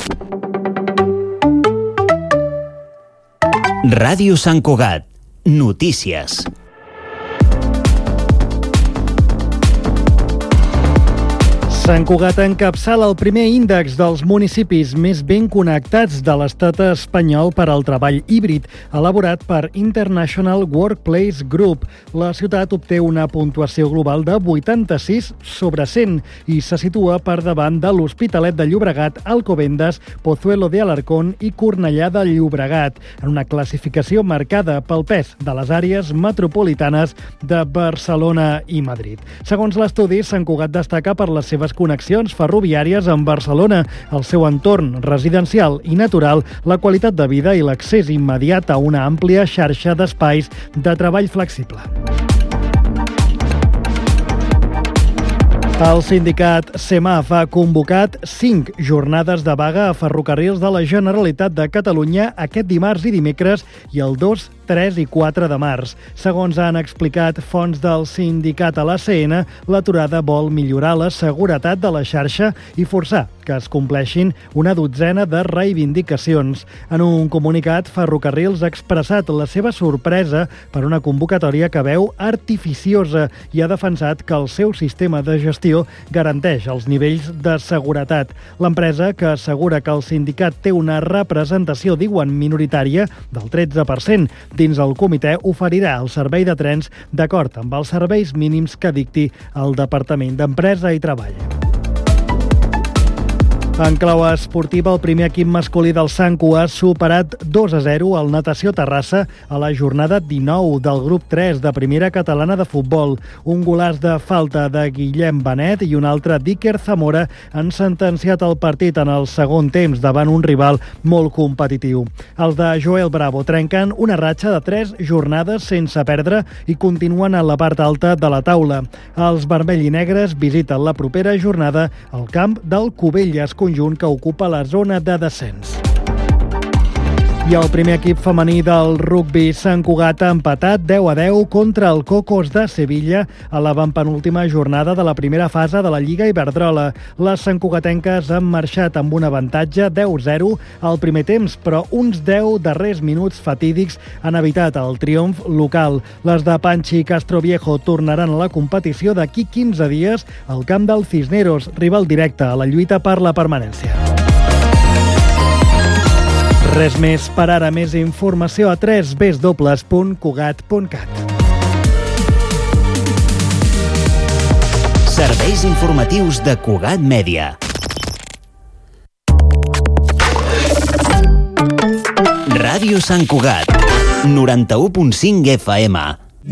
Ràdio Sant Cugat. Notícies. Sant Cugat encapçala el primer índex dels municipis més ben connectats de l'estat espanyol per al treball híbrid, elaborat per International Workplace Group. La ciutat obté una puntuació global de 86 sobre 100 i se situa per davant de l'Hospitalet de Llobregat, Alcobendas, Pozuelo de Alarcón i Cornellà de Llobregat, en una classificació marcada pel pes de les àrees metropolitanes de Barcelona i Madrid. Segons l'estudi, Sant Cugat destaca per les seves connexions ferroviàries amb Barcelona, el seu entorn residencial i natural, la qualitat de vida i l'accés immediat a una àmplia xarxa d'espais de treball flexible. El sindicat CEMAF ha convocat 5 jornades de vaga a ferrocarrils de la Generalitat de Catalunya aquest dimarts i dimecres i el 2, 3 i 4 de març. Segons han explicat fonts del sindicat a l'ACN, l'aturada vol millorar la seguretat de la xarxa i forçar que es compleixin una dotzena de reivindicacions. En un comunicat, Ferrocarrils ha expressat la seva sorpresa per una convocatòria que veu artificiosa i ha defensat que el seu sistema de gestió garanteix els nivells de seguretat. L'empresa, que assegura que el sindicat té una representació, diuen, minoritària del 13%, dins el comitè oferirà el servei de trens d'acord amb els serveis mínims que dicti el Departament d'Empresa i Treball. En clau esportiva, el primer equip masculí del Sanco ha superat 2-0 al Natació Terrassa a la jornada 19 del grup 3 de Primera Catalana de Futbol. Un golaç de falta de Guillem Benet i un altre d'Iker Zamora han sentenciat el partit en el segon temps davant un rival molt competitiu. Els de Joel Bravo trenquen una ratxa de 3 jornades sense perdre i continuen a la part alta de la taula. Els vermell i negres visiten la propera jornada al camp del Cubelles, conjunt que ocupa la zona de descens. I el primer equip femení del rugbi Sant Cugat ha empatat 10-10 contra el Cocos de Sevilla a la penúltima jornada de la primera fase de la Lliga Iberdrola. Les santcugatenques han marxat amb un avantatge 10-0 al primer temps, però uns 10 darrers minuts fatídics han evitat el triomf local. Les de Panchi Castroviejo tornaran a la competició d'aquí 15 dies al camp del Cisneros, rival directe a la lluita per la permanència. Res més per ara. Més informació a www.cugat.cat. Serveis informatius de Cugat Mèdia. Ràdio Sant Cugat, 91.5 FM.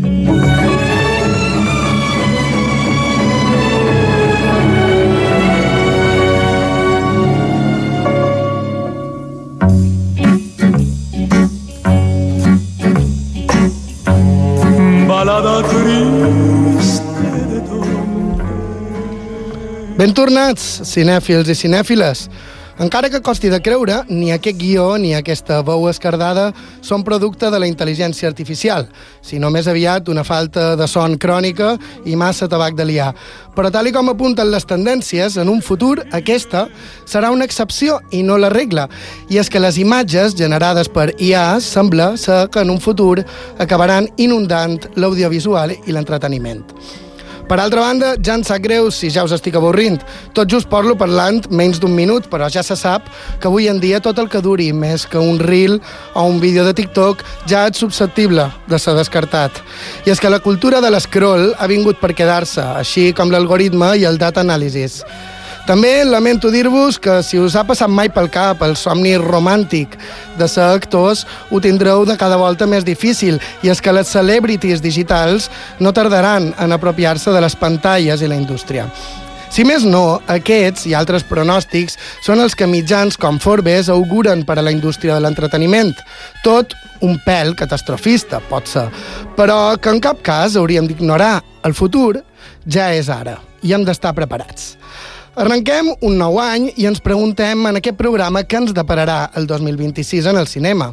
Ben tornats, cinèfils i cinèfiles. Encara que costi de creure, ni aquest guió ni aquesta veu esquerdada són producte de la intel·ligència artificial, sinó més aviat una falta de son crònica i massa tabac de liar. Però tal com apunten les tendències, en un futur aquesta serà una excepció i no la regla. I és que les imatges generades per IA sembla ser que en un futur acabaran inundant l'audiovisual i l'entreteniment. Per altra banda, ja em sap greu si ja us estic avorrint. Tot just parlo parlant menys d'un minut, però ja se sap que avui en dia tot el que duri més que un reel o un vídeo de TikTok ja és susceptible de ser descartat. I és que la cultura de l'escroll ha vingut per quedar-se, així com l'algoritme i el data analysis. També lamento dir-vos que si us ha passat mai pel cap el somni romàntic de ser actors, ho tindreu de cada volta més difícil, i és que les celebrities digitals no tardaran en apropiar-se de les pantalles i la indústria. Si més no, aquests i altres pronòstics són els que mitjans com Forbes auguren per a la indústria de l'entreteniment. Tot un pèl catastrofista, pot ser, però que en cap cas hauríem d'ignorar. El futur ja és ara i hem d'estar preparats. Arrenquem un nou any i ens preguntem en aquest programa què ens depararà el 2026 en el cinema.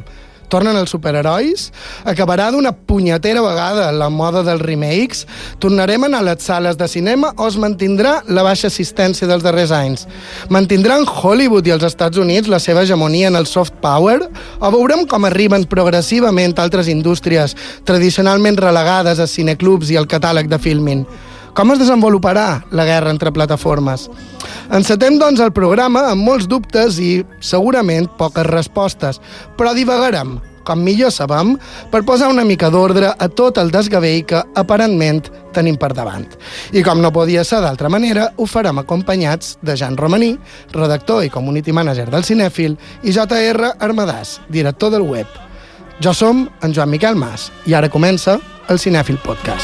tornen els superherois, acabarà d'una punyetera vegada la moda dels remakes, tornarem a anar a les sales de cinema o es mantindrà la baixa assistència dels darrers anys? Mantindran Hollywood i els Estats Units la seva hegemonia en el soft power o veurem com arriben progressivament altres indústries tradicionalment relegades a cineclubs i al catàleg de Filmin? Com es desenvoluparà la guerra entre plataformes? Encetem, doncs, el programa amb molts dubtes i, segurament, poques respostes, però divagarem, com millor sabem, per posar una mica d'ordre a tot el desgavell que, aparentment, tenim per davant. I com no podia ser d'altra manera, ho farem acompanyats de Jan Romaní, redactor i community manager del Cinèfil, i J.R. Armadàs, director del web. Jo som en Joan Miquel Mas, i ara comença el Cinèfil Podcast.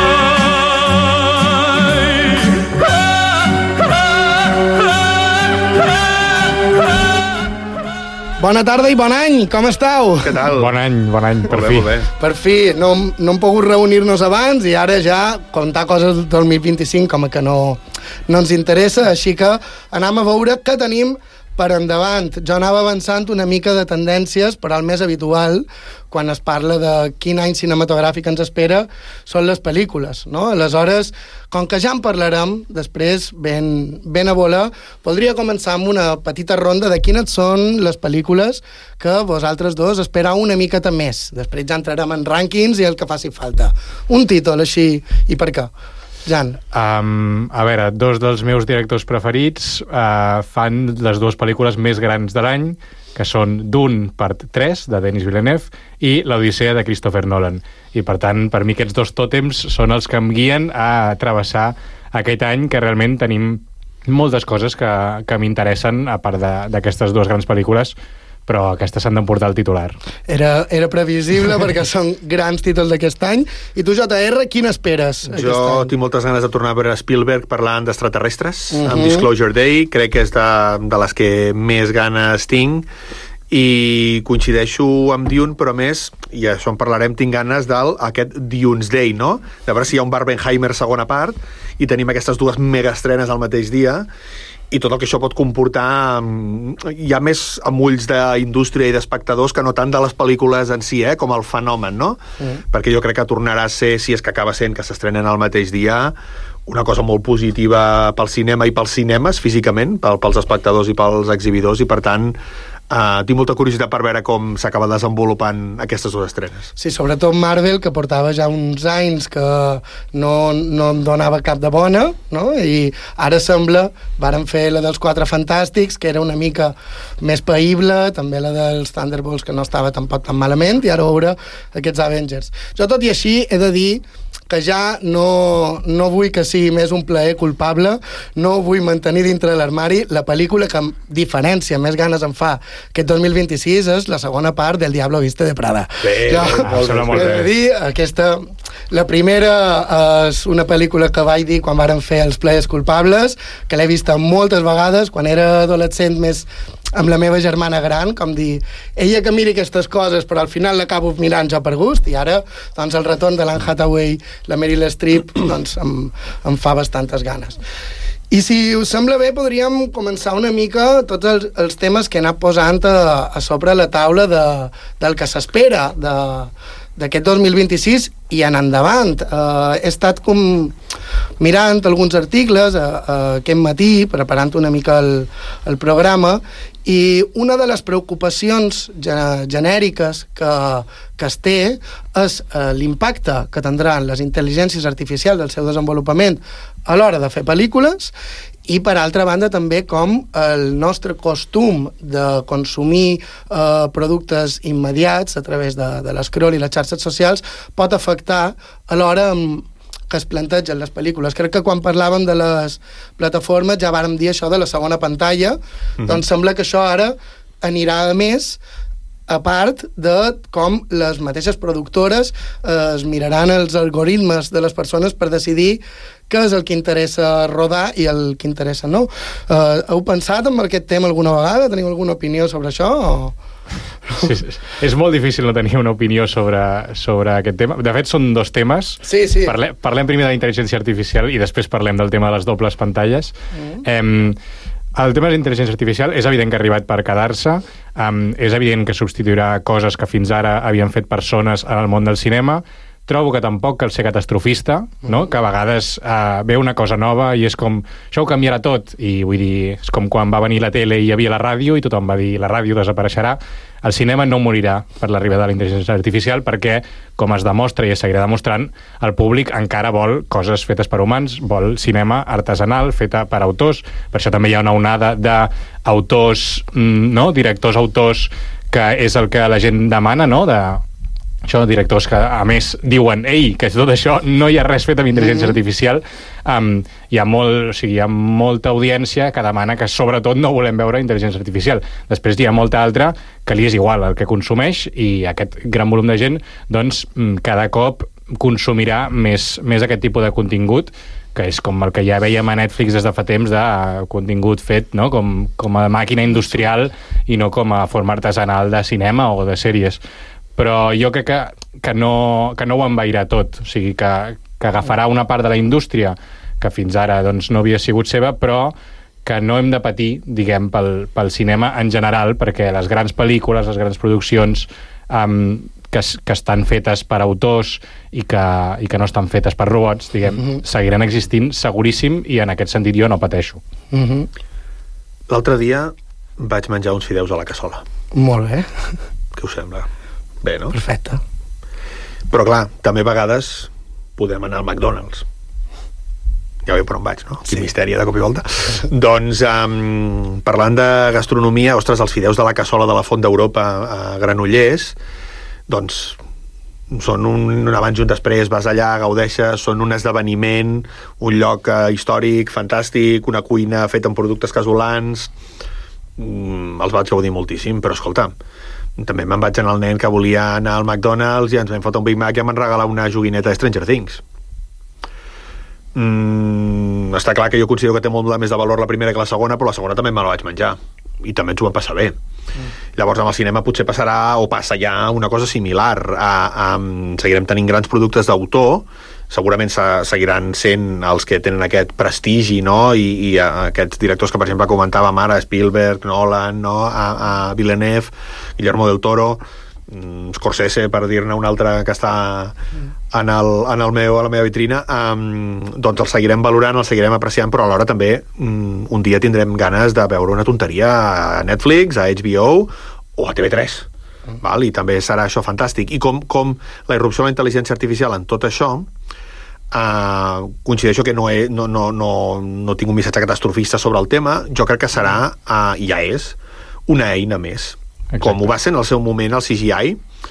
Bona tarda i bon any, com esteu? Què tal? Bon any, per fi. Per fi, no hem pogut reunir-nos abans i ara ja contar coses del 2025 com que no ens interessa, així que anem a veure què tenim per endavant. Jo anava avançant una mica de tendències, però el més habitual, quan es parla de quin any cinematogràfic ens espera, són les pel·lícules, no? Aleshores, com que ja en parlarem, després, ben a voler, voldria començar amb una petita ronda de quines són les pel·lícules que vosaltres dos espereu una miqueta més. Després ja entrarem en rànquings i el que faci falta. Un títol així, i per què? Jan. A veure, dos dels meus directors preferits fan les dues pel·lícules més grans de l'any, que són Dune, part 3, de Denis Villeneuve, i l'Odissea, de Christopher Nolan. I, per tant, per mi aquests dos tòtems són els que em guien a travessar aquest any, que realment tenim moltes coses que m'interessen, a part d'aquestes dues grans pel·lícules, però aquestes s'han d'emportar el titular. Era previsible perquè són grans títols d'aquest any. I tu, JR, quin esperes aquest any? Jo tinc moltes ganes de tornar a veure Spielberg parlant d'extraterrestres, amb Disclosure Day. Crec que és de les que més ganes tinc, i coincideixo amb Dune, però més, i això en parlarem, tinc ganes d'aquest Dunes Day, no? De veure si hi ha un Barbenheimer segona part, i tenim aquestes dues megaestrenes al mateix dia, i tot el que això pot comportar ja més amb ulls d'indústria i d'espectadors que no tant de les pel·lícules en si, com el fenomen, no? Perquè jo crec que tornarà a ser, si és que acaba sent que s'estrenen al mateix dia, una cosa molt positiva pel cinema i pels cinemes físicament, pels espectadors i pels exhibidors, i per tant tinc molta curiositat per veure com s'acaba desenvolupant aquestes dues estrenes. Sí, sobretot Marvel, que portava ja uns anys que no em donava cap de bona, no? I ara sembla, varen fer la dels Quatre Fantàstics, que era una mica més païble, també la dels Thunderbolts, que no estava tampoc tan malament, i ara veure aquests Avengers. Jo, tot i així, he de dir que ja no vull que sigui més un plaer culpable, no vull mantenir dintre l'armari la pel·lícula que, amb diferència, més ganes em fa aquest 2026 és la segona part del Diablo Viste de Prada. Molt bé. La primera és una pel·lícula que vaig dir quan varen fer els plaers culpables, que l'he vista moltes vegades, quan era adolescent, més amb la meva germana gran, com dir, ella que miri aquestes coses, però al final l'acabo mirant jo per gust, i ara, doncs, el retorn de l'Anne Hathaway, la Meryl Streep, doncs, em fa bastantes ganes. I si us sembla bé, podríem començar una mica tots els temes que he anat posant a sobre la taula del que s'espera d'aquest 2026 i en endavant. He estat com mirant alguns articles aquest matí, preparant una mica el programa, i una de les preocupacions genèriques que es té és l'impacte que tindran les intel·ligències artificials del seu desenvolupament a l'hora de fer pel·lícules, i per altra banda també com el nostre costum de consumir productes immediats a través de l'escroll i les xarxes socials pot afectar a l'hora que es plantegen les pel·lícules. Crec que quan parlàvem de les plataformes ja vàrem dir això de la segona pantalla, doncs sembla que això ara anirà a més, a part de com les mateixes productores es miraran els algoritmes de les persones per decidir què és el que interessa rodar i el que interessa no. Heu pensat en aquest tema alguna vegada? Teniu alguna opinió sobre això? Sí, és molt difícil no tenir una opinió sobre aquest tema. De fet, són dos temes. Sí. Parlem primer de la intel·ligència artificial i després parlem del tema de les dobles pantalles. el tema de l'intel·ligència artificial és evident que ha arribat per quedar-se, és evident que substituirà coses que fins ara havien fet persones en el món del cinema. Trobo que tampoc cal ser catastrofista, no? Que a vegades ve una cosa nova i és com, això ho canviarà tot, i vull dir, és com quan va venir la tele i hi havia la ràdio i tothom va dir la ràdio desapareixerà. El cinema no morirà per l'arribada de la intel·ligència artificial perquè, com es demostra i es seguirà demostrant, el públic encara vol coses fetes per humans, vol cinema artesanal, feta per autors. Per això també hi ha una onada d'autors, no? Directors autors, que és el que la gent demana, no? Això, directors que, a més, diuen que tot això no hi ha res fet amb intel·ligència artificial. Hi ha molta audiència que demana que, sobretot, no volem veure intel·ligència artificial. Després hi ha molta altra que li és igual el que consumeix i aquest gran volum de gent, doncs, cada cop consumirà més aquest tipus de contingut, que és com el que ja veiem a Netflix des de fa temps, de contingut fet, no? com a màquina industrial i no com a forma artesanal de cinema o de sèries. Però jo crec que no ho envairà tot, o sigui que agafarà una part de la indústria que fins ara doncs, no havia sigut seva, però que no hem de patir, diguem, pel cinema en general, perquè les grans pel·lícules, les grans produccions que estan fetes per autors i que no estan fetes per robots, diguem, seguiran existint seguríssim, i en aquest sentit jo no pateixo. L'altre dia vaig menjar uns fideus a la cassola. Molt bé. Què us sembla? Bé, no? Perfecte. Però clar, també a vegades podem anar al McDonald's. Ja veieu per on vaig, no? Quin misteri de cop i volta. Doncs, parlant de gastronomia, ostres, els fideus de la cassola de la Font d'Europa a Granollers, doncs són un abans i un després, vas allà, gaudeixes, són un esdeveniment, un lloc històric, fantàstic, una cuina feta amb productes casolans, els vaig gaudir moltíssim, però escolta, també me'n vaig anar al nen que volia anar al McDonald's i ens vam fotre un Big Mac i em van regalar una joguineta de Stranger Things. Està clar que jo considero que té molt més de valor la primera que la segona, però la segona també me la vaig menjar i també ens ho vam passar bé. Llavors amb el cinema potser passarà o passa ja una cosa similar. Seguirem tenint grans productes d'autor, segurament seguiran sent els que tenen aquest prestigi, no? I aquests directors que per exemple comentàvem ara, Spielberg, Nolan, no? A Villeneuve, Guillermo del Toro, Scorsese, per dir-ne un altre que està a la meva vitrina, doncs els seguirem valorant, els seguirem apreciant, però alhora també un dia tindrem ganes de veure una tonteria a Netflix, a HBO o a TV3. Val? I també serà això fantàstic. I com la irrupció de la intel·ligència artificial en tot això, coincideixo que no tinc un missatge catastrofista sobre el tema. Jo crec que serà, i ja és, una eina més. Exacte. Com ho va ser en el seu moment el CGI,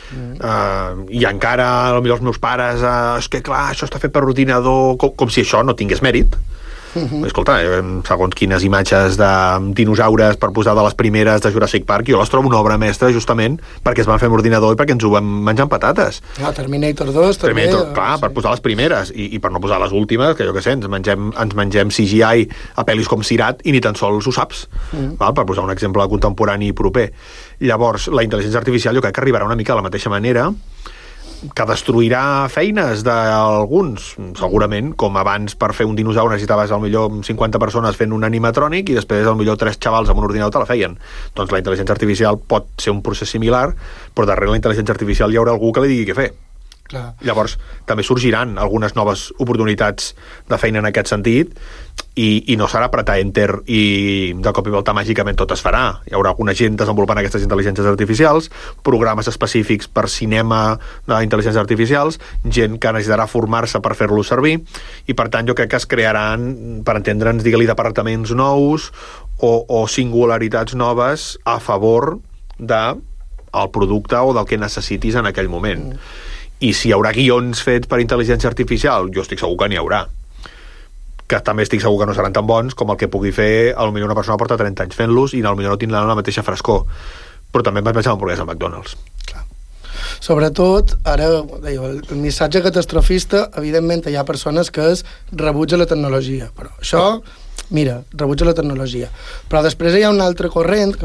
i encara potser els meus pares és que clar, això està fet per ordinador, com si això no tingués mèrit. Escolta, segons quines imatges de dinosaures per posar de les primeres de Jurassic Park, jo les trobo una obra mestra justament perquè es van fer amb ordinador i perquè ens ho vam menjar amb patates. Terminator 2 també. Clar, per posar les primeres i per no posar les últimes, que jo què sé, ens mengem CGI a pel·lis com Sirat i ni tan sols ho saps, val? Per posar un exemple contemporani i proper. Llavors, la intel·ligència artificial jo crec que arribarà una mica de la mateixa manera, que destruirà feines d'alguns, segurament, com abans per fer un dinosaure necessitaves millor 50 persones fent un animatrònic i després millor 3 xavals amb un ordinador te la feien. Doncs la intel·ligència artificial pot ser un procés similar, però darrere la intel·ligència artificial hi haurà algú que li digui què fer. Clar. Llavors també sorgiran algunes noves oportunitats de feina en aquest sentit i no serà apretar enter i de cop i volta màgicament tot es farà. Hi haurà alguna gent desenvolupant aquestes intel·ligències artificials, programes específics per cinema d'intel·ligències artificials, gent que necessitarà formar-se per fer-lo servir, i per tant jo crec que es crearan, per entendre'ns, digue-li, departaments nous o singularitats noves a favor del producte o del que necessitis en aquell moment. I si hi haurà guions fets per intel·ligència artificial, jo estic segur que n'hi haurà, que també estic segur que no seran tan bons com el que pugui fer potser una persona porta 30 anys fent-los i potser no tindran la mateixa frescor, però també em vaig menjar hamburguesa a McDonald's. Clar. Sobretot, ara el missatge catastrofista, evidentment hi ha persones que rebutgen la tecnologia, però això, mira, rebutja la tecnologia, però després hi ha un altre corrent que a mi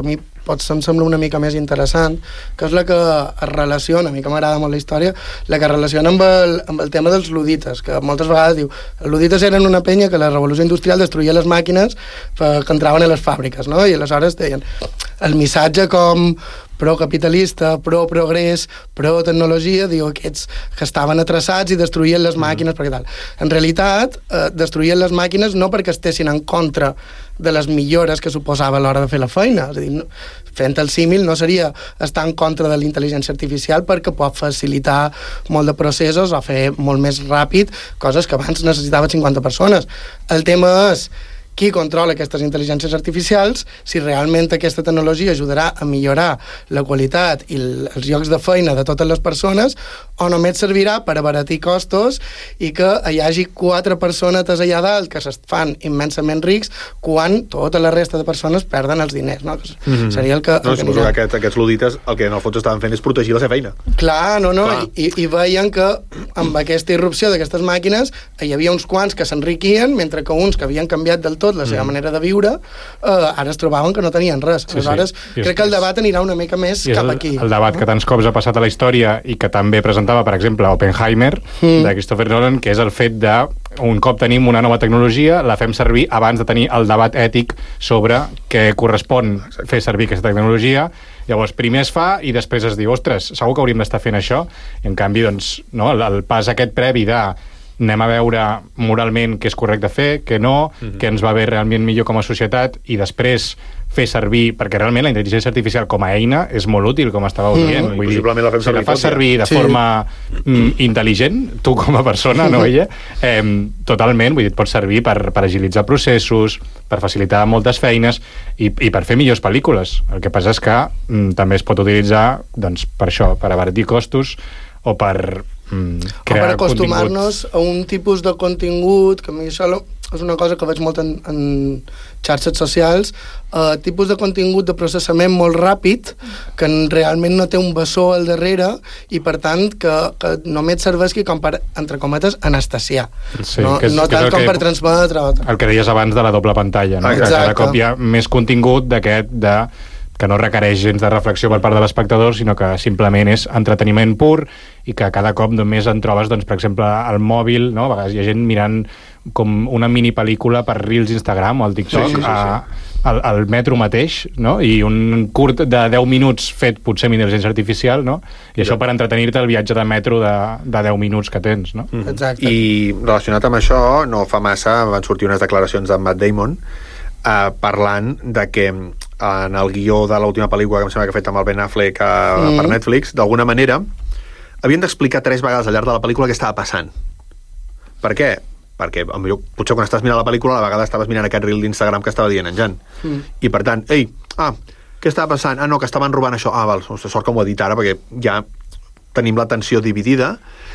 potser em sembla una mica més interessant, que és la que es relaciona, a mi que m'agrada molt la història, la que es relaciona amb el tema dels ludites, que moltes vegades diu, els ludites eren una penya que la revolució industrial destruïa les màquines que entraven a les fàbriques, no? I aleshores deien, el missatge com pro-capitalista, pro-progrés, pro-tecnologia, diu aquests que estaven atreçats i destruïen les màquines, perquè tal. En realitat, destruïen les màquines no perquè estessin en contra de les millores que suposava a l'hora de fer la feina. És a dir, fent el símil no seria estar en contra de la intel·ligència artificial perquè pot facilitar molt de processos o fer molt més ràpid coses que abans necessitava 50 persones. El tema és qui controla aquestes intel·ligències artificials, si realment aquesta tecnologia ajudarà a millorar la qualitat i els llocs de feina de totes les persones, o només servirà per abaratir costos i que hi hagi 4 persones allà dalt que es fan immensament rics quan tota la resta de persones perden els diners, no? Seria el que... No, suposo que aquests ludites el que en el fons estaven fent és protegir la seva feina. Clar, no. I veien que amb aquesta irrupció d'aquestes màquines hi havia uns quants que s'enriquien, mentre que uns que havien canviat del tot la seva manera de viure, ara es trobaven que no tenien res. Aleshores, crec que el debat anirà una mica més cap aquí. El debat que tants cops ha passat a la història i que també presentava, per exemple, Oppenheimer, de Christopher Nolan, que és el fet de un cop tenim una nova tecnologia, la fem servir abans de tenir el debat ètic sobre què correspon fer servir aquesta tecnologia. Llavors, primer es fa i després es diu, ostres, segur que hauríem d'estar fent això? I en canvi, doncs, no, el pas aquest previ de anem a veure moralment què és correcte fer, què no, què ens va bé realment millor com a societat, i després fer servir, perquè realment la intel·ligència artificial com a eina és molt útil, com estàveu dient. Vull dir, si la fas servir de forma intel·ligent, tu com a persona, no ella, totalment, vull dir, et pot servir per agilitzar processos, per facilitar moltes feines i per fer millors pel·lícules. El que passa és que també es pot utilitzar, doncs, per això, per abaratir costos o per crear per acostumar-nos a un tipus de contingut, que a mi això és una cosa que veig molt en xarxes socials, tipus de contingut de processament molt ràpid, que realment no té un bessó al darrere i per tant que només serveixi com per, entre cometes, anestesiar. Sí, no tant com per transmetre. El que deies abans de la doble pantalla, no? Que cada cop hi ha més contingut d'aquest que no requereix gens de reflexió per part de l'espectador, sinó que simplement és entreteniment pur i que cada cop només en trobes, doncs, per exemple, al mòbil, no? A vegades hi ha gent mirant com una mini pel·lícula per Reels Instagram o al TikTok al metro mateix, no? I un curt de 10 minuts fet potser amb intel·ligència artificial, no? I això per entretenir-te el viatge de metro de 10 minuts que tens, no? Exacte. I relacionat amb això, no fa massa van sortir unes declaracions de Matt Damon parlant de que en el guió de l'última pel·lícula que em sembla que ha fet amb el Ben Affleck per Netflix, d'alguna manera havien d'explicar 3 vegades al llarg de la pel·lícula què estava passant. Per què? Perquè potser quan estàs mirant la pel·lícula a la vegada estaves mirant aquest reel d'Instagram que estava dient en Jan. I per tant, què estava passant? No, que estaven robant això. Val, sort que m'ho ha dit ara, perquè ja tenim l'atenció dividida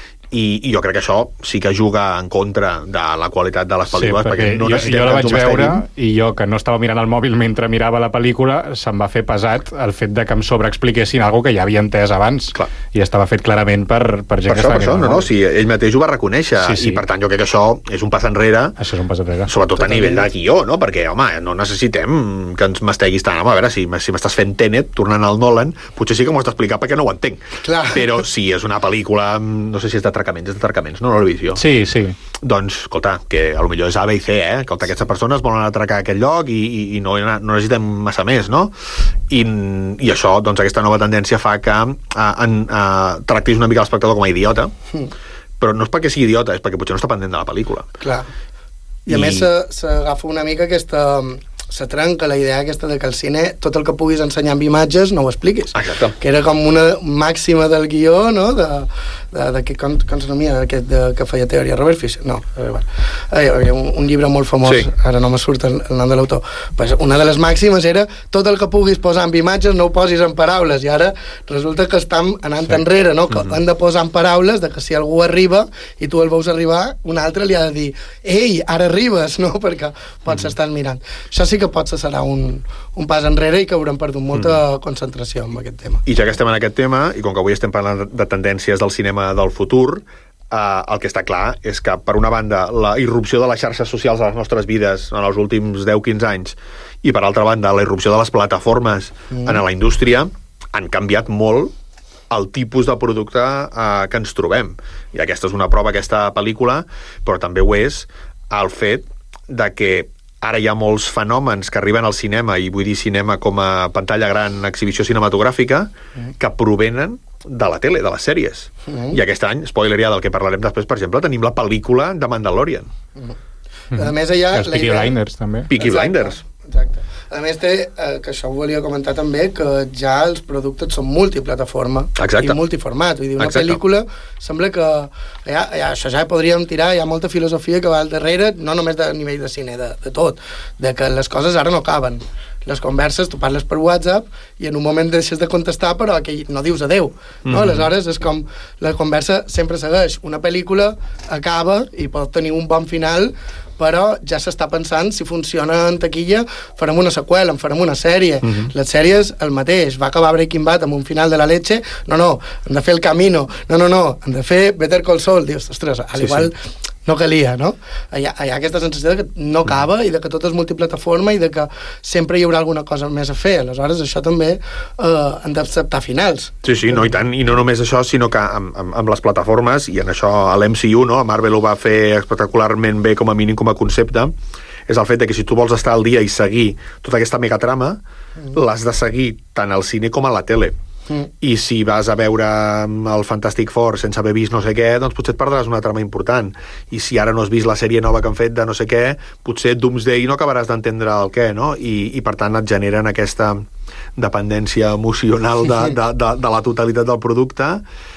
i jo crec que això sí que juga en contra de la qualitat de les pel·lícules, perquè no necessitem jo la vaig que veure i jo, que no estava mirant el mòbil mentre mirava la pel·lícula, se'm va fer pesat el fet de que em sobreexpliquessin alguna que ja havia entès abans. Clar. I estava fet clarament per gent que estava... Per això, sí, ell mateix ho va reconèixer, i per tant jo crec que això és un pas enrere. Això és un pas enrere. Sobretot a nivell de guió, no? Perquè, home, no necessitem que ens masteguis tant. Home, a veure, si m'estàs fent Tenet, tornant al Nolan, potser sí que m'ho has d'explicar perquè no ho entenc. Clar. Però si és una pel·lícula, no sé si és d'atracaments, no l'he vist jo. Sí. Doncs, escolta, que potser és A, B i C, que aquestes persones volen atracar aquest lloc i no necessitem massa més, no? I això, doncs, aquesta nova tendència fa que tractis una mica l'espectador com a idiota, però no és perquè sigui idiota, és perquè potser no està pendent de la pel·lícula. Clar. I a més s'agafa una mica aquesta... se trenca la idea aquesta de que al cine tot el que puguis ensenyar amb imatges no ho expliquis. Exacte. Que era com una màxima del guió, no? Com se nomia aquest que feia teoria? Robert Fisher? No. Hi havia un llibre molt famós, ara no me surt el nom de l'autor. Pues una de les màximes era tot el que puguis posar amb imatges no ho posis en paraules, i ara resulta que estem anant enrere, no? Que han de posar en paraules de que si algú arriba i tu el veus arribar, un altre li ha de dir ei, ara arribes, no? Perquè pots estar mirant. Això sí que potser serà un pas enrere i que haurem perdut molta concentració en aquest tema. I ja que estem en aquest tema, i com que avui estem parlant de tendències del cinema del futur, el que està clar és que, per una banda, la irrupció de les xarxes socials a les nostres vides en els últims 10-15 anys i, per altra banda, la irrupció de les plataformes en la indústria han canviat molt el tipus de producte que ens trobem. I aquesta és una prova, aquesta pel·lícula, però també ho és el fet de que ara hi ha molts fenòmens que arriben al cinema, i vull dir cinema com a pantalla gran, exhibició cinematogràfica, que provenen de la tele, de les sèries. I aquest any, spoiler ja del que parlarem després, per exemple, tenim la pel·lícula de Mandalorian. A més, hi ha... Els Peaky Blinders, també. Peaky Blinders. Exacte. A més, que això ho volia comentar també, que ja els productes són multiplataforma i multiformat. Vull dir, una pel·lícula sembla que això ja podríem tirar, hi ha molta filosofia que va al darrere, no només de nivell de cine, de tot, de que les coses ara no caben. Les converses, tu parles per WhatsApp i en un moment deixes de contestar, però que no dius adeu. No? Aleshores, és com la conversa sempre segueix. Una pel·lícula acaba i pot tenir un bon final, però ja s'està pensant si funciona en taquilla, farem una seqüela, en farem una sèrie. Les sèries, el mateix. Va acabar Breaking Bad amb un final de la leche? No, hem de fer El Camino. No, hem de fer Better Call Saul. Dius, ostres, al igual no calia, no? Hi ha aquesta sensació de que no acaba i de que tot és multiplataforma i de que sempre hi haurà alguna cosa més a fer. Aleshores, això també han d'acceptar finals. Sí, no, i tant. I no només això, sinó que amb les plataformes, i en això a l'MCU, no? Marvel ho va fer espectacularment bé, com a mínim com a concepte, és el fet de que si tu vols estar al dia i seguir tota aquesta megatrama, l'has de seguir tant al cine com a la tele. I si vas a veure el Fantastic Four sense haver vist no sé què, doncs potser et perdràs una trama important. I si ara no has vist la sèrie nova que han fet de no sé què, potser Doomsday no acabaràs d'entendre el què, no? I per tant et generen aquesta dependència emocional de la totalitat del producte,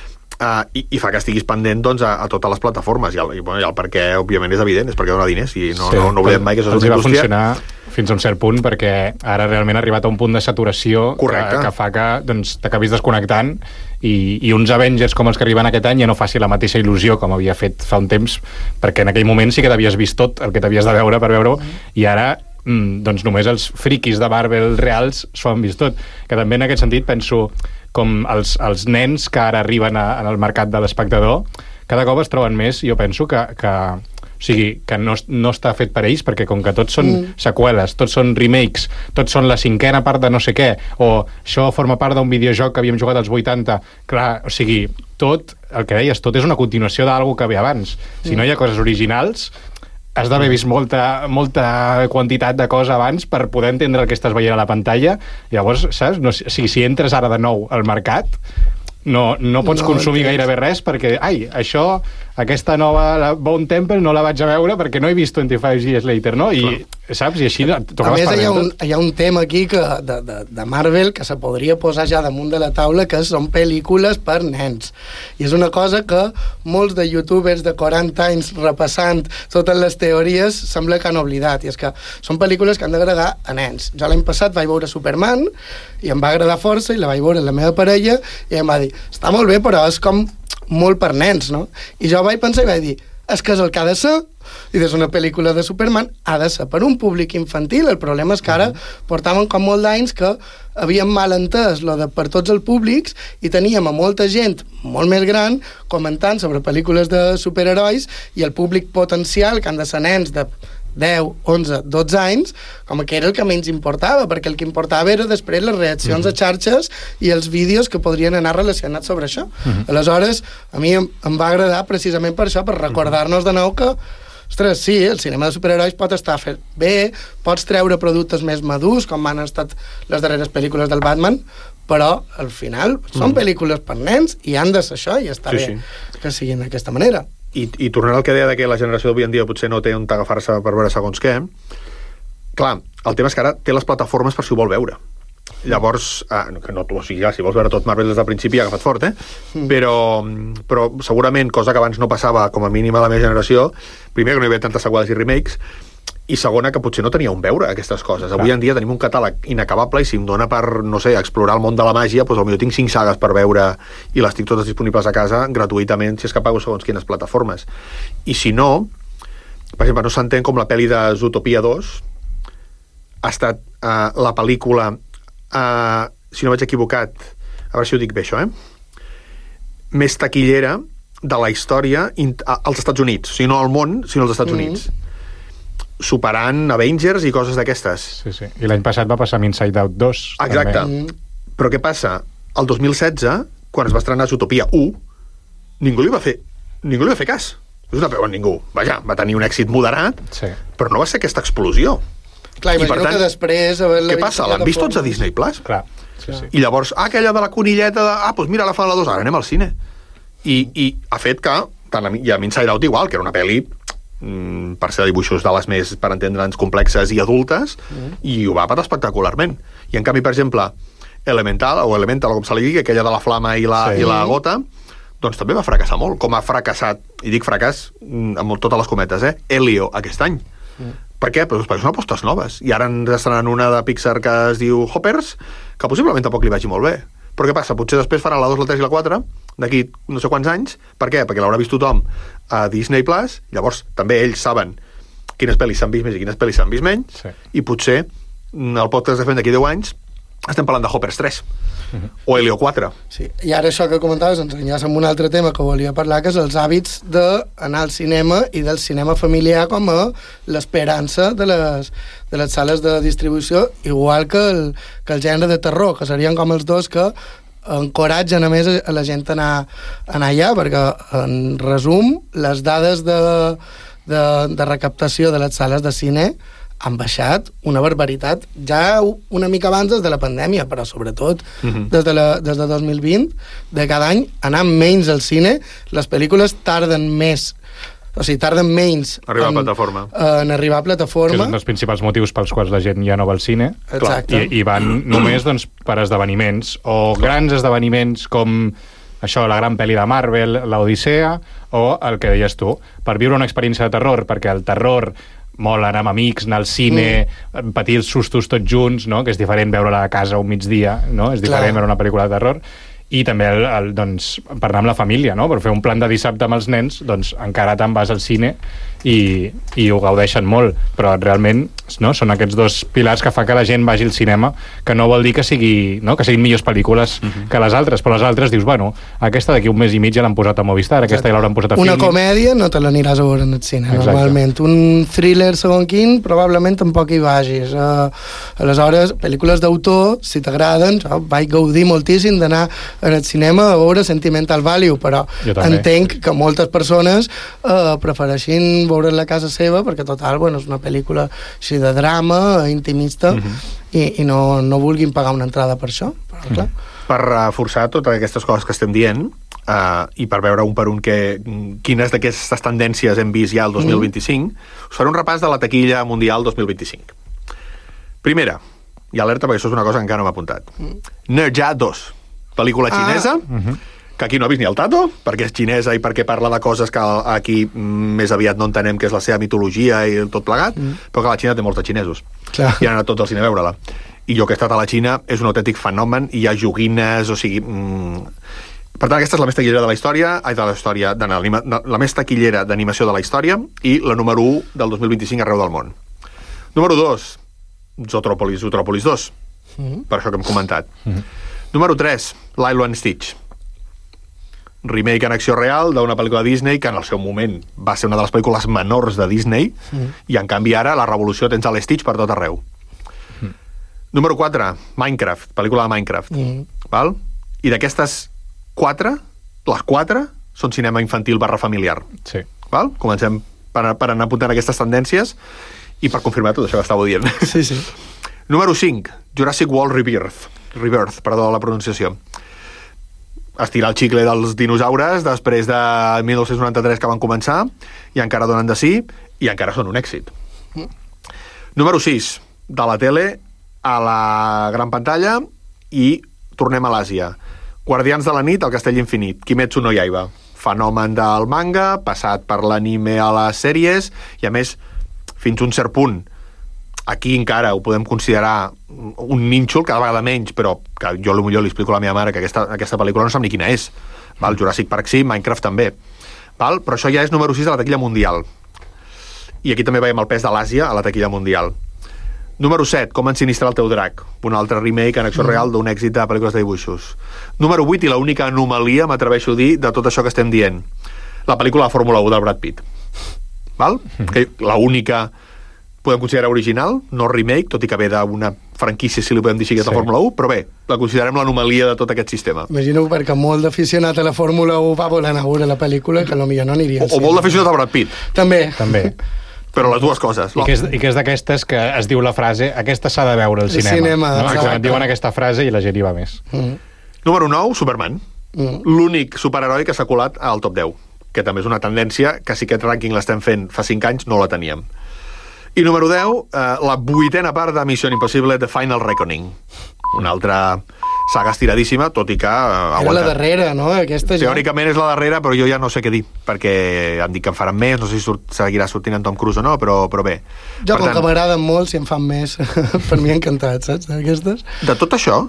i fa que estiguis pendent, doncs, a totes les plataformes, i el perquè òbviament és evident, és perquè dona diners, i no oblidem mai que això és una indústria. Funcionar fins a un cert punt, perquè ara realment ha arribat a un punt de saturació que fa que t'acabis desconnectant, i uns Avengers com els que arriben aquest any ja no faci la mateixa il·lusió com havia fet fa un temps, perquè en aquell moment sí que t'havies vist tot el que t'havies de veure per veure-ho, i ara doncs només els friquis de Marvel reals s'ho han vist tot. Que també en aquest sentit penso com els nens que ara arriben al mercat de l'espectador cada cop es troben més, jo penso que o sigui, que no està fet per ells, perquè com que tots són seqüeles, tots són remakes, tots són la 5a part de no sé què, o això forma part d'un videojoc que havíem jugat als 80, clar, o sigui, tot, el que deies, tot és una continuació d'algú que ve abans. Si no hi ha coses originals, has d'haver vist molta quantitat de cosa abans per poder entendre el que estàs veient a la pantalla. Llavors, saps? No, si entres ara de nou al mercat, no pots consumir gairebé res perquè, això, aquesta nova Bone Temple no la vaig a veure perquè no he vist 25 Years Later, no? I, saps? I així t'acabes perdent tot. Hi ha un tema aquí de Marvel que se podria posar ja damunt de la taula, que són pel·lícules per nens. I és una cosa que molts de youtubers de 40 anys repassant totes les teories sembla que han oblidat, i és que són pel·lícules que han d'agradar a nens. Jo l'any passat vaig veure Superman i em va agradar força, i la vaig veure la meva parella i em va dir, està molt bé, però és com molt per nens, no? I jo vaig pensar i vaig dir, és que és el que ha de ser, i des d'una pel·lícula de Superman ha de ser per un públic infantil. El problema és que ara portàvem com molt d'anys que havíem mal entès lo de per tots els públics i teníem a molta gent molt més gran comentant sobre pel·lícules de superherois, i el públic potencial, que han de ser nens de 10, 11, 12 anys, com que era el que menys importava, perquè el que importava era després les reaccions a xarxes i els vídeos que podrien anar relacionats sobre això. Aleshores, a mi em va agradar precisament per això, per recordar-nos de nou que, ostres, sí, el cinema de superherois pot estar fet bé, pots treure productes més madurs, com han estat les darreres pel·lícules del Batman, però al final són pel·lícules per nens i han de ser això, i està bé que siguin d'aquesta manera. I tornant al que deia que la generació d'avui en dia potser no té on agafar-se per veure segons què, clar, el tema és que ara té les plataformes per si ho vol veure. Llavors, o sigui, si vols veure tot Marvel des del principi ha agafat fort, però segurament, cosa que abans no passava com a mínim a la meva generació, primer que no hi havia tantes seqüeles i remakes, i segona, que potser no tenia on veure aquestes coses. Avui en dia tenim un catàleg inacabable, i si em dona per, no sé, explorar el món de la màgia, doncs potser tinc 5 sagues per veure i les tinc totes disponibles a casa gratuïtament, si és que pago segons quines plataformes. I si no, per exemple, no s'entén com la pel·li de Zootopia 2 ha estat la pel·lícula, si no vaig equivocat, a veure si ho dic bé això, més taquillera de la història als Estats Units. O sigui, no al món, sinó als Estats Units. Superant Avengers i coses d'aquestes. Sí, sí. I l'any passat va passar amb Inside Out 2. Exacte. Però què passa? El 2016, quan es va estrenar Zootopia 1, ningú li va fer cas. Ningú. Vaja, va tenir un èxit moderat, però no va ser aquesta explosió. Clar, imagino que després... Què passa? L'han vist tots a Disney+. Clar. Sí. I llavors, aquella de la conilleta doncs mira, la fan a la 2, ara anem al cine. I ha fet que, i amb Inside Out igual, que era una pel·li per ser de dibuixos de les més, per entendre'ns, complexes i adultes, i ho va patar espectacularment. I en canvi, per exemple, Elemental, com se li digui, aquella de la flama i la gota, doncs també va fracassar molt, com ha fracassat, i dic fracàs amb totes les cometes, Elio aquest any. Per què? Perquè són apostes noves. I ara ens estaran una de Pixar que es diu Hoppers, que possiblement tampoc li vagi molt bé. Però què passa? Potser després faran la 2, la 3 i la 4 d'aquí no sé quants anys. Per què? Perquè l'haurà vist tothom a Disney+, llavors també ells saben quines pel·lis s'han vist més i quines pel·lis s'han vist menys, i potser el podcast que fem d'aquí 10 anys estem parlant de Hoppers 3 o Helio 4. Sí. I ara això que comentaves ens enllaça amb un altre tema que volia parlar, que és els hàbits d'anar al cinema i del cinema familiar com a l'esperança de les sales de distribució, igual que el gènere de terror, que serien com els dos que encoratgen a més a la gent a anar allà, perquè en resum les dades de recaptació de les sales de cine han baixat una barbaritat, ja una mica abans des de la pandèmia, però sobretot des de 2020, de cada any anar menys al cine, les pel·lícules tarden menys arribar a plataforma. En arribar a plataforma. Que és un dels principals motius pels quals la gent ja no va al cine. Exacte. I van només per esdeveniments, o grans esdeveniments com això, la gran pel·li de Marvel, l'Odissea, o el que deies tu, per viure una experiència de terror, perquè el terror mola anar amb amics, anar al cine, patir els sustos tots junts, no? Que és diferent veure-la a casa un migdia, no? És diferent veure una pel·lícula de terror. I també doncs, per anar amb la família, no? Per fer un plan de dissabte amb els nens, doncs encara te'n vas al cine i ho gaudeixen molt, però realment no? Són aquests dos pilars que fa que la gent vagi al cinema, que no vol dir que siguin millors pel·lícules que les altres, però les altres dius, bueno, aquesta d'aquí un mes i mig ja l'han posat a Movistar, aquesta ja l'hauran posat a Filmin. Una comèdia no te l'aniràs a veure en el cine, normalment. Un thriller segon quin, probablement tampoc hi vagis. Aleshores, pel·lícules d'autor, si t'agraden, vaig gaudir moltíssim d'anar al cinema a veure Sentimental Value, però entenc que moltes persones prefereixin veure la casa seva, perquè total, bueno, és una pel·lícula així de drama, intimista, i no vulguin pagar una entrada per això, però clar. Per forçar totes aquestes coses que estem dient, i per veure un per un quines d'aquestes tendències hem vist ja el 2025, us faré un repàs de la taquilla mundial 2025. Primera, i alerta perquè això és una cosa que encara no m'ha apuntat. Nerja 2, pel·lícula xinesa, que aquí no ha vist ni el Tato, perquè és xinesa i perquè parla de coses que aquí més aviat no entenem que és la seva mitologia i tot plegat, però que la Xina té molts de xinesos. Clar. I han anat tots al cine a veure-la. I jo que he estat a la Xina és un autèntic fenomen, i hi ha joguines, o sigui... Per tant, aquesta és la més taquillera de la història, la més taquillera d'animació de la història, i la número 1 del 2025 arreu del món. Número 2, Zootropolis 2, per això que hem comentat. Número 3, Lilo and Stitch, remake en acció real d'una pel·lícula de Disney que en el seu moment va ser una de les pel·lícules menors de Disney, i en canvi ara la revolució tens a l'Stitch per tot arreu. Número 4, Minecraft, pel·lícula de Minecraft. Val? I d'aquestes 4, les 4 són cinema infantil / familiar. Sí. Val? Comencem per anar apuntant aquestes tendències i per confirmar tot això que estàveu dient. Sí, sí. Número 5, Jurassic World Rebirth, perdó la pronunciació. Estirar el xicle dels dinosaures després de 1993 que van començar, i encara donen de sí, i encara són un èxit. Número 6, de la tele a la gran pantalla, i tornem a l'Àsia. Guardians de la nit al Castell Infinit, Kimetsu no Yaiba, fenomen del manga, passat per l'anime a les sèries, i a més, fins un cert punt, aquí encara ho podem considerar un nínxol, cada vegada menys, però que jo potser li explico a la meva mare que aquesta pel·lícula no sap ni quina és. Val? Jurassic Park sí, Minecraft també. Val? Però això ja és número 6 de la taquilla mundial. I aquí també veiem el pes de l'Àsia a la taquilla mundial. Número 7, Com ensinistrar el teu drac, un altre remake en acció real d'un èxit de pel·lícules de dibuixos. Número 8, i l'única anomalia, m'atreveixo a dir, de tot això que estem dient, la pel·lícula de Fórmula 1 del Brad Pitt. Val? Que l'única podem considerar original, no remake, tot i que ve d'una franquícia, si li podem dir així, de Fórmula 1, però bé, la considerem l'anomalia de tot aquest sistema. Imagino perquè molt d'aficionat a la Fórmula 1 va voler anar a veure la pel·lícula, que potser no aniria. O molt d'aficionat a Brad Pitt. També. Però les dues coses. I que és d'aquestes que es diu la frase aquesta s'ha de veure al cinema. No? Et diuen aquesta frase i la gent hi va més. Número 9, Superman. L'únic superheroi que s'ha colat al top 10, que també és una tendència que si aquest rànquing l'estem fent fa 5 anys no la teníem. I número 10, la 8a part de Mission Impossible, The Final Reckoning. Una altra saga estiradíssima, tot i que aguanta. Era la darrera, no? Aquesta teòricament és la darrera, però jo ja no sé què dir, perquè em dic que en faran més, no sé si seguirà sortint en Tom Cruise o no, però bé. Jo, com que m'agraden molt, si en fan més, per mi encantat, saps? Aquestes. De tot això,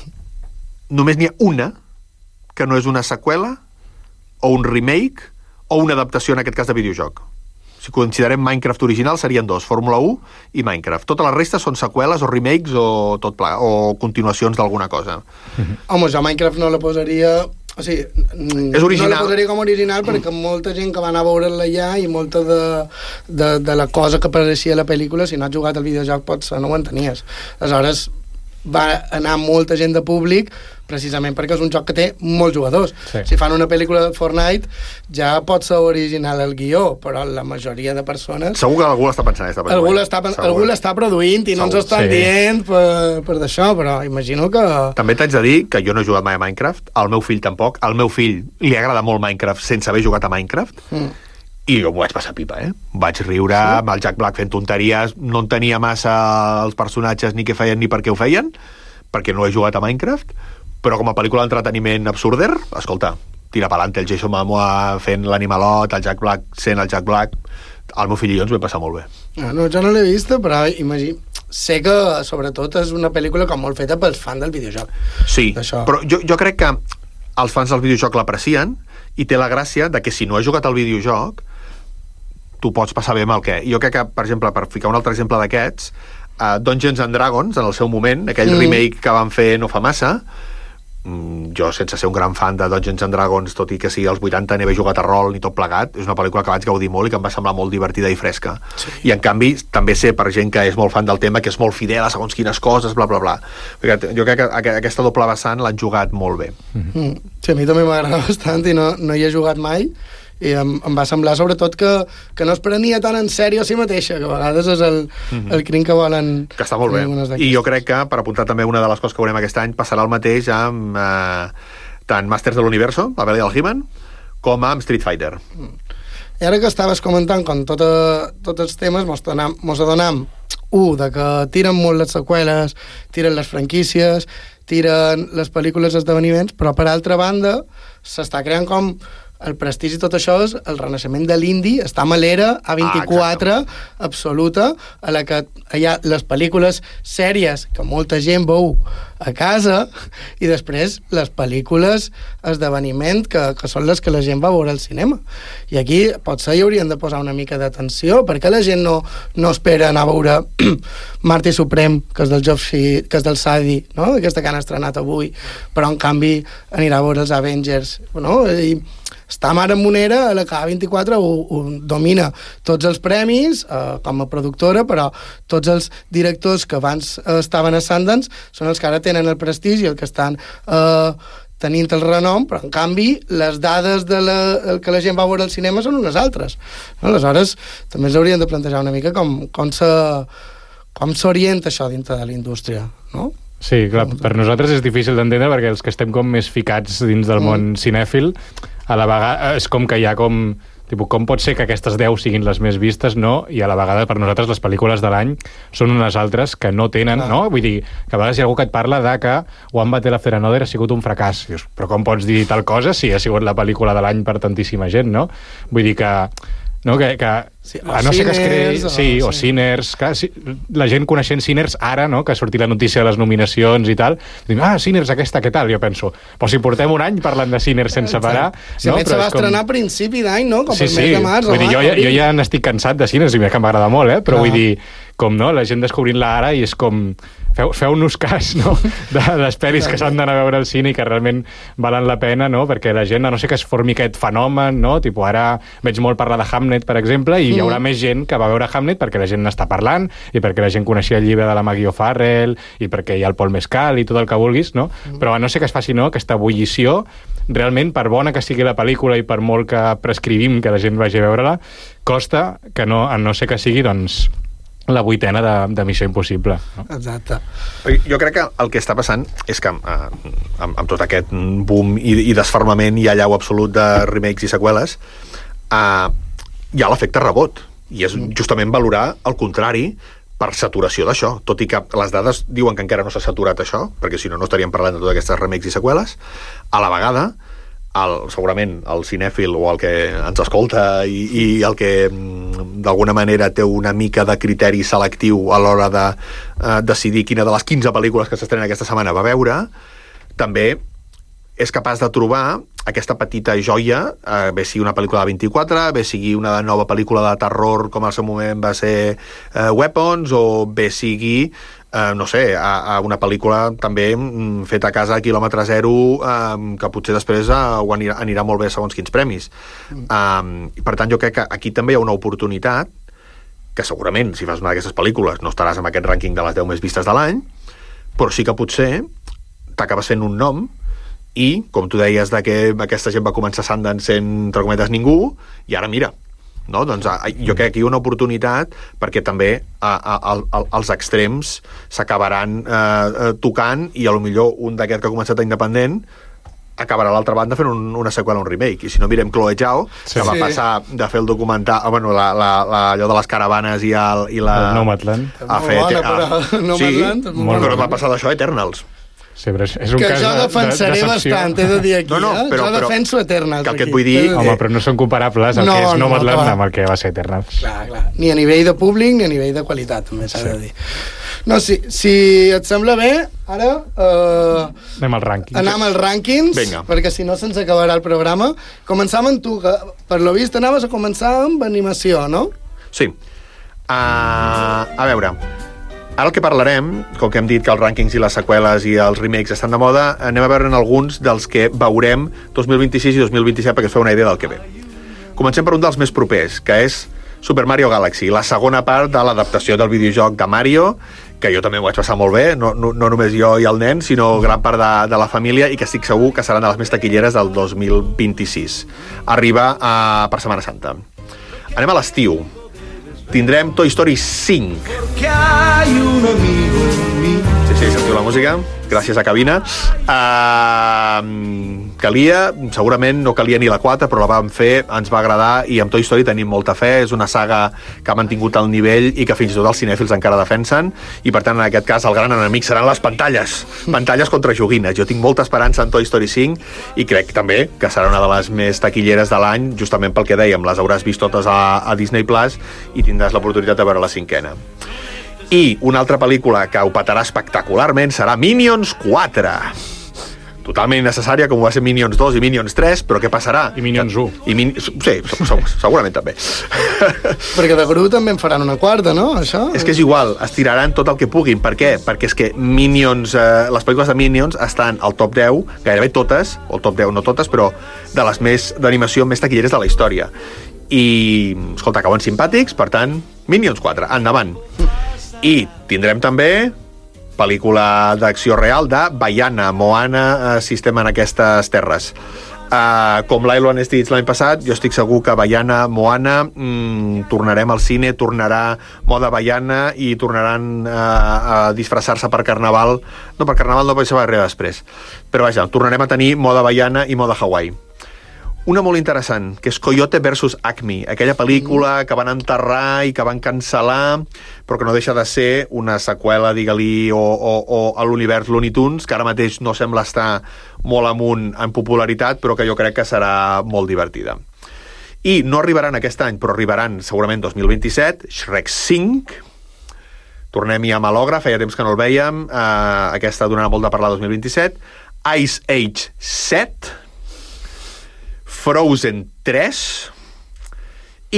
només n'hi ha una que no és una seqüela, o un remake, o una adaptació, en aquest cas, de videojoc. Si considerem Minecraft original, serien 2, Fórmula 1 i Minecraft. Totes les restes són seqüeles o remakes o tot pla, o continuacions d'alguna cosa. Home, jo Minecraft no la posaria... O sigui, és original. No la posaria com a original perquè molta gent que va anar a veure-la ja i molta de la cosa que apareixia a la pel·lícula, si no has jugat al videojoc potser no ho entenies. Aleshores va anar molta gent de públic precisament perquè és un joc que té molts jugadors. Si fan una pel·lícula de Fortnite ja pot ser original el guió, però la majoria de persones... Segur que algú l'està pensant, aquesta pel·lícula. Algú l'està produint i no ens estan dient per d'això, però imagino que... També t'haig de dir que jo no he jugat mai a Minecraft, el meu fill tampoc, al meu fill li agrada molt Minecraft sense haver jugat a Minecraft, i jo m'ho vaig passar pipa, Vaig riure amb el Jack Black fent tonteries, no entenia massa els personatges ni què feien ni per què ho feien, perquè no he jugat a Minecraft, però com a pel·lícula d'entreteniment absurder, escolta, tira pa'lante el Jason Momoa fent l'animalot, el Jack Black sent el Jack Black, el meu fill i jo ens ho vam passar molt bé. No, jo no l'he vista, però sé que sobretot és una pel·lícula com molt feta pels fans del videojoc. Sí, però jo crec que els fans del videojoc l'aprecien i té la gràcia de que si no has jugat al videojoc tu pots passar bé amb el què. Jo crec que, per exemple, per ficar un altre exemple d'aquests, Dungeons and Dragons, en el seu moment, aquell remake que van fer no fa massa, jo, sense ser un gran fan de Dungeons and Dragons, tot i que sigui als 80 n'he jugat a rol ni tot plegat, és una pel·lícula que vaig gaudir molt i que em va semblar molt divertida i fresca. I en canvi, també sé per gent que és molt fan del tema, que és molt fidel a segons quines coses, bla, bla, bla. Jo crec que aquesta doble vessant l'han jugat molt bé. Sí, a mi també m'agrada bastant i no hi he jugat mai, i em va semblar sobretot que no es prenia tan en sèrio a si mateixa, que a vegades és el crim que volen... Que està molt bé. I jo crec que, per apuntar també una de les coses que veurem aquest any, passarà el mateix amb tant Masters de l'Universo, la pel·li del He-Man, com amb Street Fighter. I ara que estaves comentant com tots els temes, mos adonam, de que tiren molt les seqüeles, tiren les franquícies, tiren les pel·lícules esdeveniments, però per altra banda s'està creant com el prestigi i tot això és el renaixement de l'indi, està a l'era A24 absoluta, a la que hi ha les pel·lícules sèries que molta gent veu a casa i després les pel·lícules esdeveniment que són les que la gent va veure al cinema. I aquí potser hi haurien de posar una mica d'atenció, perquè la gent no espera anar a veure Marty Supreme, que és del del Sadi, no? Aquesta que han estrenat avui, però en canvi anirà a veure els Avengers, no? I està Mare Monera, a la que A24 ho domina tots els premis com a productora, però tots els directors que abans estaven a Sundance són els que ara tenen el prestigi, el que estan tenint el renom, però en canvi les dades el que la gent va veure al cinema són unes altres. Aleshores, també ens hauríem de plantejar una mica com s'orienta això dintre de la indústria, no? Sí, clar, per nosaltres és difícil d'entendre perquè els que estem com més ficats dins del món cinèfil, a la vegada és com que hi ha com pot ser que aquestes 10 siguin les més vistes, no? I a la vegada per nosaltres les pel·lícules de l'any són unes altres que no tenen, no? Vull dir, que a vegades hi ha algú que et parla de que One Battle After Another ha sigut un fracàs. Dius, però com pots dir tal cosa si ha sigut la pel·lícula de l'any per tantíssima gent, no? Vull dir que no, sí, a no ser que es creï, o Sinners, clar, la gent coneixent Sinners ara, no, que ha sortit la notícia de les nominacions i tal, diu, Sinners aquesta, què tal? Jo penso, però si portem un any parlant de Sinners sense parar... Si a més se va estrenar a principi d'any, no? Com el mes de març. Vull dir, jo ja n'estic cansat de Sinners, i que m'agrada molt, però vull dir, com no, la gent descobrint-la ara i és com... feu-nos cas, no?, de les pel·lis que s'han d'anar a veure al cine i que realment valen la pena, no?, perquè la gent, a no sé que es formi aquest fenomen, no?, tipus ara veig molt parlar de Hamlet, per exemple, i hi haurà més gent que va veure Hamlet perquè la gent n'està parlant i perquè la gent coneixia el llibre de la Maggie O'Farrell i perquè hi ha el Paul Mescal i tot el que vulguis, no? Però a no sé que es faci, no?, aquesta ebullició, realment, per bona que sigui la pel·lícula i per molt que prescrivim que la gent vagi a veure-la, costa que no, a no ser que sigui, doncs, la 8ª de Missió Impossible. No? Exacte. Jo crec que el que està passant és que amb tot aquest boom i desfermament i allau absolut de remakes i seqüeles, hi ha l'efecte rebot, i és justament valorar el contrari per saturació d'això, tot i que les dades diuen que encara no s'ha saturat això, perquè si no, no estaríem parlant de totes aquestes remakes i seqüeles. A la vegada, segurament el cinèfil o el que ens escolta i el que d'alguna manera té una mica de criteri selectiu a l'hora de decidir quina de les 15 pel·lícules que s'estrenen aquesta setmana va veure, també és capaç de trobar aquesta petita joia, bé sigui una pel·lícula de 24, bé sigui una nova pel·lícula de terror com al seu moment va ser Weapons, o bé sigui no sé, a una pel·lícula també feta a casa a quilòmetre zero, que potser després ho anirà molt bé segons quins premis. Per tant, jo crec que aquí també hi ha una oportunitat que segurament, si fas una d'aquestes pel·lícules, no estaràs en aquest rànquing de les 10 més vistes de l'any, però sí que potser t'acabes fent un nom i, com tu deies, que aquesta gent va començar Sundance sent, entre cometes, ningú, i ara mira, no? Doncs jo crec que hi ha una oportunitat perquè també els extrems s'acabaran tocant i a lo millor un d'aquest que ha començat a independent acabarà a l'altra banda fent una seqüela, un remake. I si no, mirem Chloe Zhao, que va passar de fer el documental, allò de les caravanes i la Nomadland. Nomadland, però va passar d'això a Eternals. Sí, però és un que cas jo defensaré bastant, he de dir aquí, jo defenso Eternals. Que el que et vull dir... Home, però no són comparables el que és Nomadland amb el que va ser Eternals. Clar. Ni a nivell de públic ni a nivell de qualitat, també s'ha de dir. No, si et sembla bé, ara... Anem als rànquings. Anem als rànquings, perquè si no se'ns acabarà el programa. Començam amb tu, que per lo vist anaves a començar amb animació, no? Sí. A veure... Ara el que parlarem, com que hem dit que els rànquings i les seqüeles i els remakes estan de moda, anem a veure alguns dels que veurem 2026 i 2027 perquè es feu una idea del que ve. Comencem per un dels més propers, que és Super Mario Galaxy, la segona part de l'adaptació del videojoc de Mario, que jo també m'ho vaig passar molt bé, no només jo i el nen, sinó gran part de la família, i que estic segur que seran de les més taquilleres del 2026. Arriba per Setmana Santa. Anem a l'estiu. Tindrem Toy Story 5. Sí, sentiu la música? Gràcies a Cabina. Segurament no calia ni la 4, però la vam fer, ens va agradar, i amb Toy Story tenim molta fe. És una saga que ha mantingut el nivell i que fins i tot els cinèfils encara defensen, i per tant, en aquest cas, el gran enemic seran les pantalles contra joguines. Jo tinc molta esperança en Toy Story 5 i crec també que serà una de les més taquilleres de l'any, justament pel que dèiem, les hauràs vist totes a Disney Plus i tindràs l'oportunitat de veure la 5a. I una altra pel·lícula que ho petarà espectacularment serà Minions 4. Totalment innecessària, com ho va ser Minions 2 i Minions 3, però què passarà? I Minions 1. Sí, segurament també. Perquè de Gru també en faran una quarta, no? Això? És que és igual, estiraran tot el que puguin. Per què? Perquè és que Minions, les pel·lícules de Minions estan al top 10, gairebé totes, o al top 10 no totes, però de les d'animació més taquilleres de la història. I, escolta, acaben simpàtics, per tant, Minions 4, endavant. I tindrem també pel·lícula d'acció real de Vaiana, Moana, Sistema en aquestes terres. Com l'Ailo han dit l'any passat, jo estic segur que Vaiana, Moana, tornarem al cine, tornarà moda Vaiana i tornaran a disfressar-se per Carnaval. No, per Carnaval no, perquè se va res després. Però vaja, tornarem a tenir moda Vaiana i moda Hawaii. Una molt interessant, que és Coyote vs. Acme, aquella pel·lícula que van enterrar i que van cancel·lar, però que no deixa de ser una seqüela, digue-li, o a l'univers Looney Tunes, que ara mateix no sembla estar molt amunt en popularitat, però que jo crec que serà molt divertida. I no arribaran aquest any, però arribaran segurament 2027, Shrek 5, tornem-hi a Malogra, feia temps que no el vèiem, aquesta donarà molt de parlar 2027, Ice Age 7, Frozen 3 i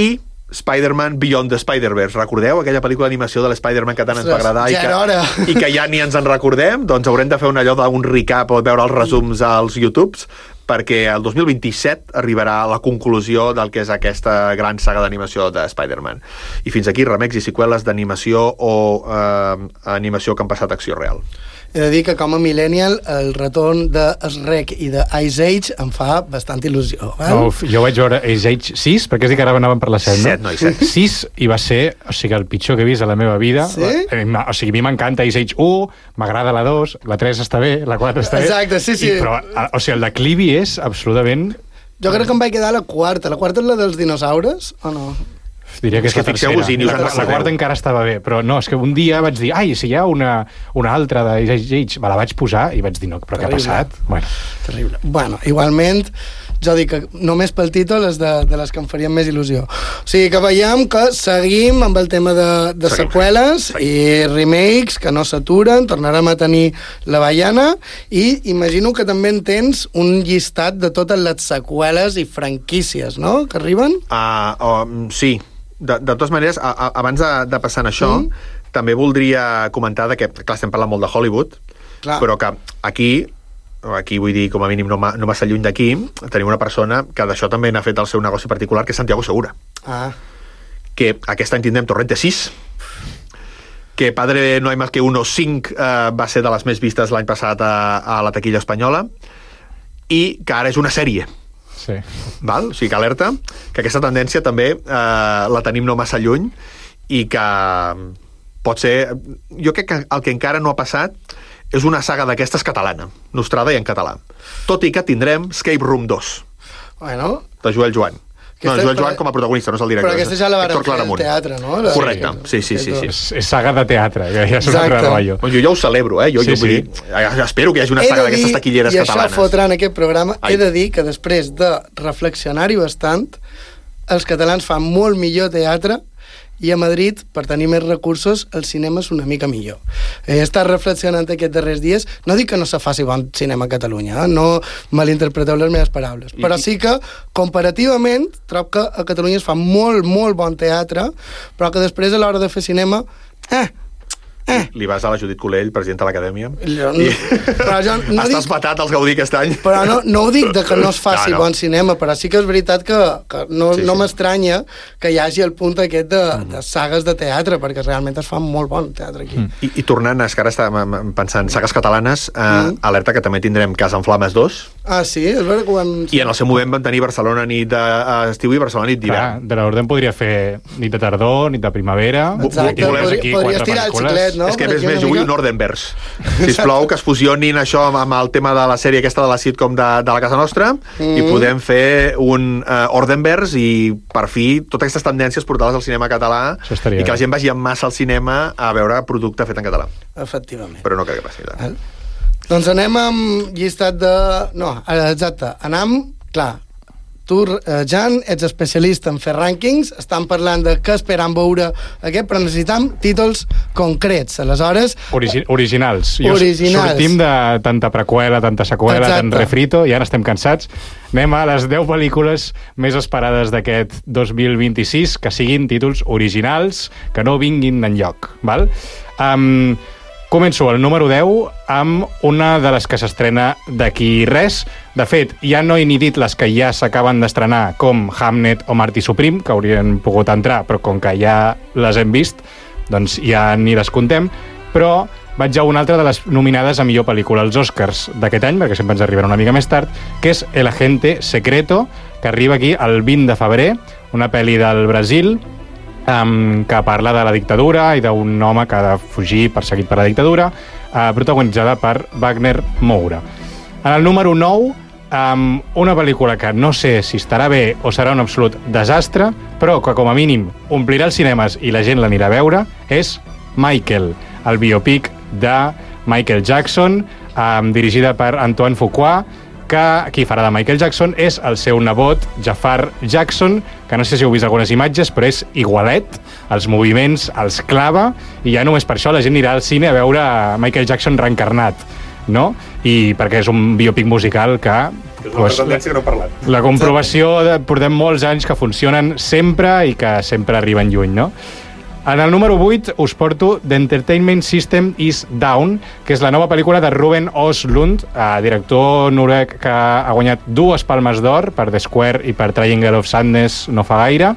Spider-Man Beyond the Spider-Verse. Recordeu aquella pel·lícula d'animació de l'Spider-Man que tant ens va agradar i que ja ni ens en recordem? Doncs haurem de fer un recap o veure els resums als YouTubes, perquè el 2027 arribarà a la conclusió del que és aquesta gran saga d'animació de Spider-Man. I fins aquí remakes i seqüeles d'animació o animació que han passat a acció real. He de dir que com a millennial el retorn de Shrek i de Ice Age em fa bastant il·lusió. Jo vaig veure Ice Age 6, perquè és que ara anàvem per la 7, no? 6, i va ser, el pitjor que he vist a la meva vida. Sí? A mi m'encanta Ice Age 1, m'agrada la 2, la 3 està bé, la 4 està bé. Exacte, sí. Però, el declivi és absolutament... Jo crec que em vaig quedar a la quarta. La quarta és la dels dinosaures, o no? Diria que és la tercera. La quarta encara estava bé, però no, és que un dia vaig dir, si hi ha una altra de Ice Age, me la vaig posar i vaig dir, no, però què ha passat? Terrible. Bueno, igualment, jo dic que només pel títol és de les que em farien més il·lusió. O sigui que veiem que seguim amb el tema de seqüeles i remakes que no s'aturen, tornarem a tenir la Baiana i imagino que també en tens un llistat de totes les seqüeles i franquícies, no?, que arriben? Sí. De totes maneres, abans de passar en això, també voldria comentar que, clar, estem parlant molt de Hollywood, però que aquí vull dir, com a mínim no massa lluny d'aquí, tenim una persona que d'això també n'ha fet el seu negoci particular, que és Santiago Segura. Que aquest any tindrem Torrente 6, que Padre no hay más que uno 5 va ser de les més vistes l'any passat a la taquilla espanyola, i que ara és una sèrie. Sí. Val? O sigui que alerta que aquesta tendència també la tenim no massa lluny i que pot ser... Jo crec que el que encara no ha passat és una saga d'aquestes catalana, nostrada i en català. Tot i que tindrem Escape Room 2 de Joel Joan. Joel Joan com a protagonista, no és el director. Però aquesta ja la van fer al teatre, no? Correcte, sí. És saga de teatre, ja és un altre rotllo. Jo ja ho celebro, Jo vull dir, espero que hi hagi una saga d'aquestes taquilleres catalanes. I això fotrà en aquest programa, he de dir que després de reflexionar-hi bastant, els catalans fan molt millor teatre i a Madrid, per tenir més recursos, el cinema és una mica millor. He estat reflexionant aquests darrers dies, no dic que no se faci bon cinema a Catalunya, no malinterpreteu les meves paraules, però sí que, comparativament, trobo que a Catalunya es fa molt, molt bon teatre, però que després, a l'hora de fer cinema, Li vas a la Judit Colell, presidenta de l'Acadèmia, estàs patat als Gaudí aquest any. Però no ho dic de que no es faci bon cinema, però sí que és veritat que no m'estranya que hi hagi el punt aquest de sagues de teatre, perquè realment es fa molt bon teatre aquí. I tornant, és que ara estàvem pensant sagues catalanes, alerta que també tindrem Casa en Flames 2. Sí? És veritat que ho hem... I en el seu moment vam tenir Barcelona nit d'estiu i Barcelona nit d'hivern. De l'Orden podria fer nit de tardor, nit de primavera... Exacte, podries tirar el xiclet, no? És que més jo vull un Ordenverse. Sisplau, que es fusionin això amb el tema de la sèrie aquesta de la sitcom de la casa nostra i podem fer un Ordenverse i per fi totes aquestes tendències portar-les al cinema català i que la gent vagi en massa al cinema a veure producte fet en català. Efectivament. Però no crec que passi. Doncs anem amb llistat de... No, exacte. Anem, clar, tu, Jan, ets especialista en fer rànquings, estan parlant de què esperam veure aquest, però necessitam títols concrets. Aleshores... Originals. Originals. Sortim de tanta preqüela, tanta seqüela, tant refrito, i ara estem cansats. Anem a les 10 pel·lícules més esperades d'aquest 2026, que siguin títols originals, que no vinguin enlloc. Val? Començo el número 10 amb una de les que s'estrena d'aquí res. De fet, ja no he ni dit les que ja s'acaben d'estrenar, com Hamnet o Martí Suprim, que haurien pogut entrar, però com que ja les hem vist, doncs ja ni les contem. Però vaig a una altra de les nominades a millor pel·lícula als Oscars d'aquest any, perquè sempre ens arriben una mica més tard, que és El Agente Secreto, que arriba aquí el 20 de febrer, una pel·li del Brasil, que parla de la dictadura i d'un home que ha de fugir perseguit per la dictadura, protagonitzada per Wagner Moura. En el número 9, una pel·lícula que no sé si estarà bé o serà un absolut desastre, però que com a mínim omplirà els cinemes i la gent l'anirà a veure, és Michael, el biopic de Michael Jackson, dirigida per Antoine Fuqua, que qui farà de Michael Jackson és el seu nebot, Jafar Jackson, que no sé si heu vist algunes imatges, però és igualet, els moviments els clava, i ja només per això la gent anirà al cine a veure Michael Jackson reencarnat, no? I perquè és un biòpic musical que És una tendència que no he parlat. La comprovació portem molts anys que funcionen sempre i que sempre arriben lluny, no? En el número 8 us porto The Entertainment System is Down, que és la nova pel·lícula de Ruben Östlund, director noruec que ha guanyat 2 Palmes d'Or per The Square i per Triangle of Sadness no fa gaire.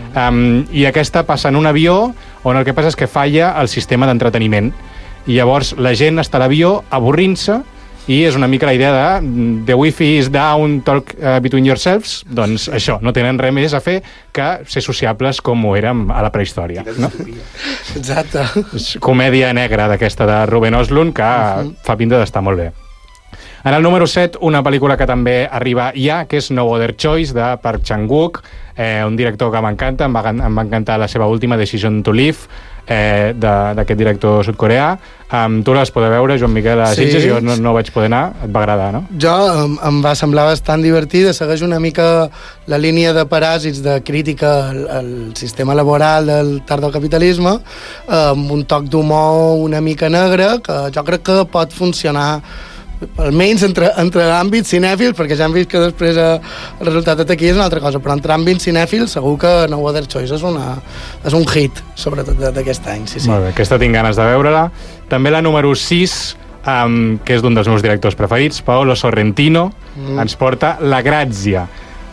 I aquesta passa en un avió on el que passa és que falla el sistema d'entreteniment. I llavors la gent està a l'avió avorrint-se i és una mica la idea de the wifi is down, talk between yourselves. Doncs això, no tenen res més a fer que ser sociables com ho érem a la prehistòria, no? Exacte. És comèdia negra d'aquesta de Ruben Östlund que fa pinta d'estar molt bé. En el número 7, una pel·lícula que també arriba ja, que és No Other Choice, de Park Chan-wook, un director que m'encanta, em va encantar la seva última, Decision to Live, d'aquest director sud-coreà. Tu l'has poder veure, Joan Miquel, a Sitges? Jo no vaig poder anar. Et va agradar, no? Jo em va semblar bastant divertida, segueix una mica la línia de Paràsits, de crítica al sistema laboral del tardocapitalisme, amb un toc d'humor una mica negre, que jo crec que pot funcionar almenys entre àmbits cinèfils, perquè ja hem vist que després el resultat de taquilla és una altra cosa, però entre àmbits cinèfils segur que No Other Choice és un hit, sobretot d'aquest any. Sí. Molt bé, aquesta tinc ganes de veure-la. També la número 6, que és d'un dels meus directors preferits, Paolo Sorrentino, ens porta La Grazia.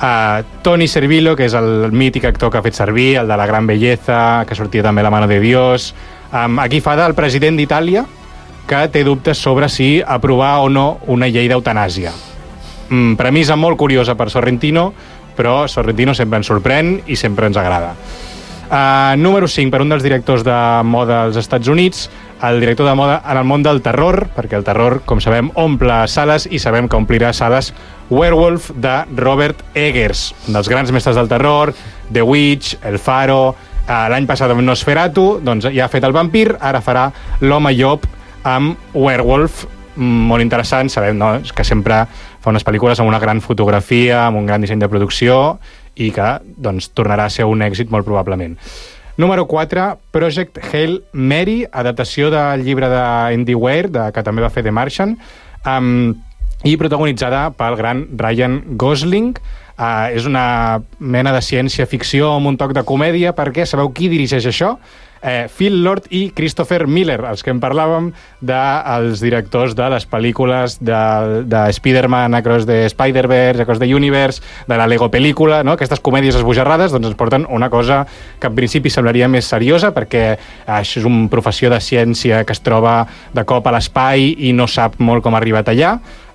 Tony Servillo, que és el mític actor que ha fet servir, el de La Gran Belleza, que sortia també La Mano de Dios. Aquí fa del president d'Itàlia, que té dubtes sobre si aprovar o no una llei d'eutanàsia. Premissa molt curiosa per Sorrentino, però Sorrentino sempre ens sorprèn i sempre ens agrada. Número 5, per un dels directors de moda als Estats Units, el director de moda en el món del terror, perquè el terror, com sabem, omple sales i sabem que omplirà sales, Werewolf, de Robert Eggers, un dels grans mestres del terror, The Witch, El Faro. L'any passat amb Nosferatu, doncs ja ha fet el vampir, ara farà l'home llop amb Werewolf, molt interessant. Sabem, no?, que sempre fa unes pel·lícules amb una gran fotografia, amb un gran disseny de producció i que doncs, tornarà a ser un èxit molt probablement. Número 4, Project Hail Mary, adaptació del llibre d'Andy Weir, que també va fer The Martian, i protagonitzada pel gran Ryan Gosling. És una mena de ciència-ficció amb un toc de comèdia, perquè sabeu qui dirigeix això? Phil Lord i Christopher Miller, els que en parlàvem dels directors de les pel·lícules de Spider-Man Across the Spider-Verse, Across the Universe, de la Lego pel·lícula, no? Aquestes comèdies esbojarrades doncs ens porten una cosa que en principi semblaria més seriosa, perquè això és una professió de ciència que es troba de cop a l'espai i no sap molt com ha arribat allà.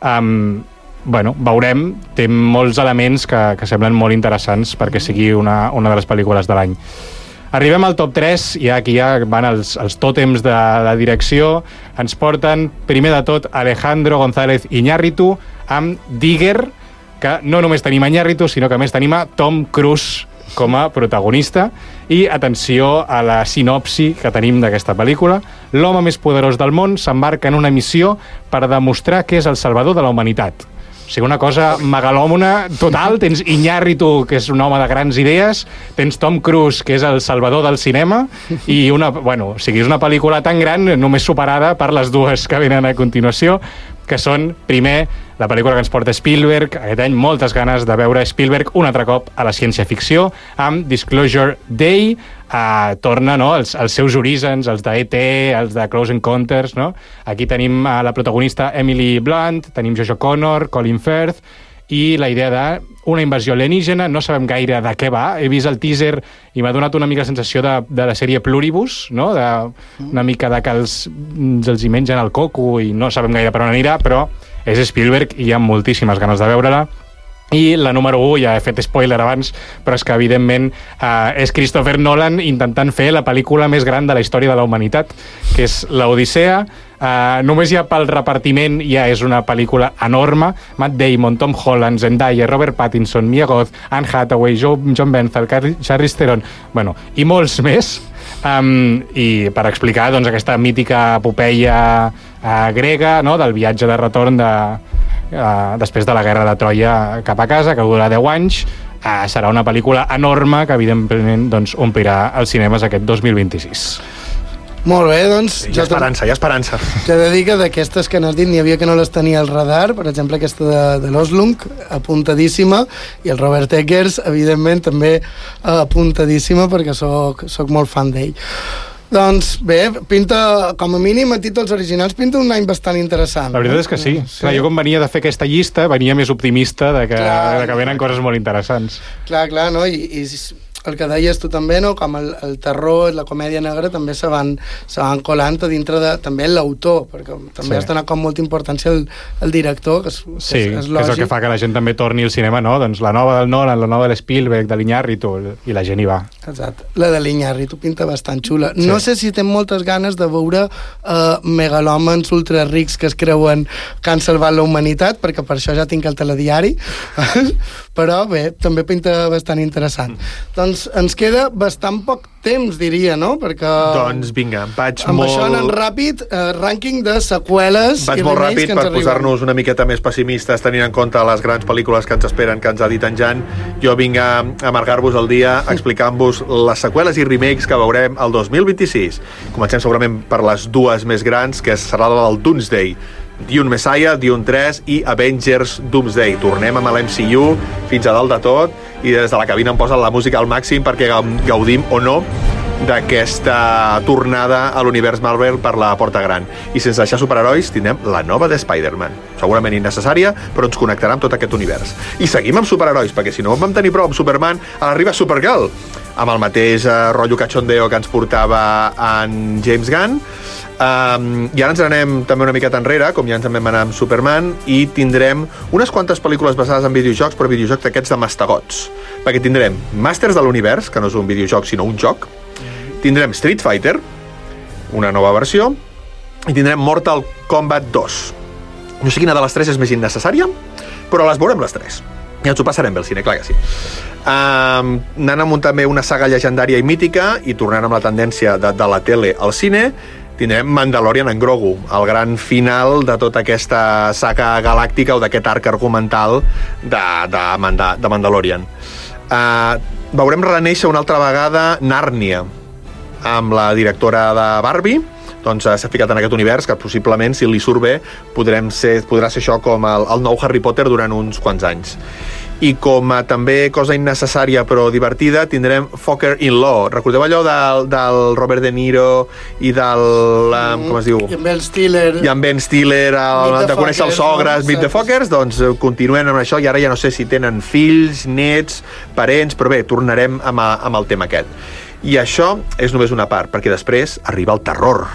Veurem, té molts elements que semblen molt interessants perquè sigui una de les pel·lícules de l'any. Arribem al top 3, i aquí ja van els tòtems de la direcció. Ens porten, primer de tot, Alejandro González Iñárritu amb Digger, que no només tenim a Iñárritu, sinó que a més tenim a Tom Cruise com a protagonista. I atenció a la sinopsi que tenim d'aquesta pel·lícula. L'home més poderós del món s'embarca en una missió per demostrar que és el salvador de la humanitat. O sigui, una cosa megalòmona total. Tens Iñárritu, que és un home de grans idees, tens Tom Cruise, que és el salvador del cinema, i és una pel·lícula tan gran, només superada per les dues que venen a continuació, que són, primer, la pel·lícula que ens porta Spielberg. Aquest any moltes ganes de veure Spielberg un altre cop a la ciència-ficció, amb Disclosure Day. Torna, no?, els seus orígens, els d'E.T., els de Close Encounters, no? Aquí tenim la protagonista Emily Blunt, tenim Josh O'Connor, Colin Firth, i la idea d'una invasió alienígena. No sabem gaire de què va. He vist el teaser i m'ha donat una mica la sensació de la sèrie Pluribus, no?, una mica que els hi mengen el coco i no sabem gaire per on anirà, però és Spielberg i hi ha moltíssimes ganes de veure-la. I la número 1, ja he fet spoiler abans, però és que evidentment és Christopher Nolan intentant fer la pel·lícula més gran de la història de la humanitat, que és l'Odissea. Només ja pel repartiment ja és una pel·lícula enorme. Matt Damon, Tom Holland, Zendaya, Robert Pattinson, Mia Goth, Anne Hathaway, John Bernthal, Charlize Theron, i molts més. I per explicar aquesta mítica epopeia grega, no?, del viatge de retorn després de la guerra de Troia cap a casa, que durarà 10 anys. Serà una pel·lícula enorme que evidentment omplirà els cinemes aquest 2026. Molt bé, doncs... Hi ha esperança. Ja he de dir que d'aquestes que n'has dit n'hi havia que no les tenia al radar, per exemple aquesta de l'Oslung, apuntadíssima, i el Robert Eggers, evidentment, també apuntadíssima, perquè soc molt fan d'ell. Doncs bé, pinta, com a mínim, a títols originals, pinta un any bastant interessant. La veritat és que sí. Clar, jo quan venia de fer aquesta llista venia més optimista de que venen coses molt interessants. Clar, no? I el que deies tu també, no? Com el terror, la comèdia negra també se van colant a dintre de també l'autor, perquè també has donat com molta importància al director, que és lògic. Que és el que fa que la gent també torni al cinema, no? Doncs la nova del Nolan, la nova de l'Spielberg, de l'Iñárritu, i la gent hi va. Exacte. La de l'Iñárritu pinta bastant xula. Sí. No sé si tenen moltes ganes de veure megalòmens ultrarics que es creuen que han salvat la humanitat, perquè per això ja tinc el telediari, però bé, també pinta bastant interessant. Doncs ens queda bastant poc temps, diria, no? Perquè... Doncs vinga, vaig amb això anant ràpid, rànquing de seqüeles i molt remakes ràpid que ens per arriben. posar-nos una miqueta més pessimistes, tenint en compte les grans pel·lícules que ens esperen, que ens ha dit en Jan. Jo vinc a amargar-vos el dia explicant-vos les seqüeles i remakes que veurem el 2026. Comencem segurament per les dues més grans, que serà la del Doomsday. Dune Messiah, Dune 3 i Avengers Doomsday. Tornem amb l'MCU fins a dalt de tot i des de la cabina em posen la música al màxim perquè gaudim o no d'aquesta tornada a l'univers Marvel per la porta gran. I sense deixar superherois tindrem la nova de Spider-Man. Segurament innecessària, però ens connectarà amb tot aquest univers. I seguim amb superherois, perquè si no vam tenir prou amb Superman, arriba Supergirl, amb el mateix rotllo cachondeo que ens portava en James Gunn. I ara ens anem també una miqueta enrere, com ja ens en vam anar amb Superman, i tindrem unes quantes pel·lícules basades en videojocs, però videojocs d'aquests de mastegots, perquè tindrem Masters de l'Univers, que no és un videojoc sinó un joc, tindrem Street Fighter, una nova versió, i tindrem Mortal Kombat 2. No sé quina de les tres és més innecessària, però les veurem les tres. I ens ho passarem bé al cine, clar que sí. Anant amb també una saga llegendària i mítica, i tornant amb la tendència de la tele al cine, tindrem Mandalorian en Grogu, el gran final de tota aquesta saga galàctica o d'aquest arc argumental de Mandalorian. Veurem renéixer una altra vegada Nàrnia, amb la directora de Barbie. Doncs s'ha ficat en aquest univers que possiblement, si li surt bé, podrà ser això com el nou Harry Potter durant uns quants anys. I com a també cosa innecessària però divertida, tindrem Fucker in Law. Recordeu allò del Robert De Niro i del... com es diu? I amb Ben Stiller. I amb Ben Stiller, de conèixer els sogres, Meet the Fuckers. Doncs continuem amb això i ara ja no sé si tenen fills, nets, parents, però bé, tornarem amb el tema aquest. I això és només una part, perquè després arriba el terror.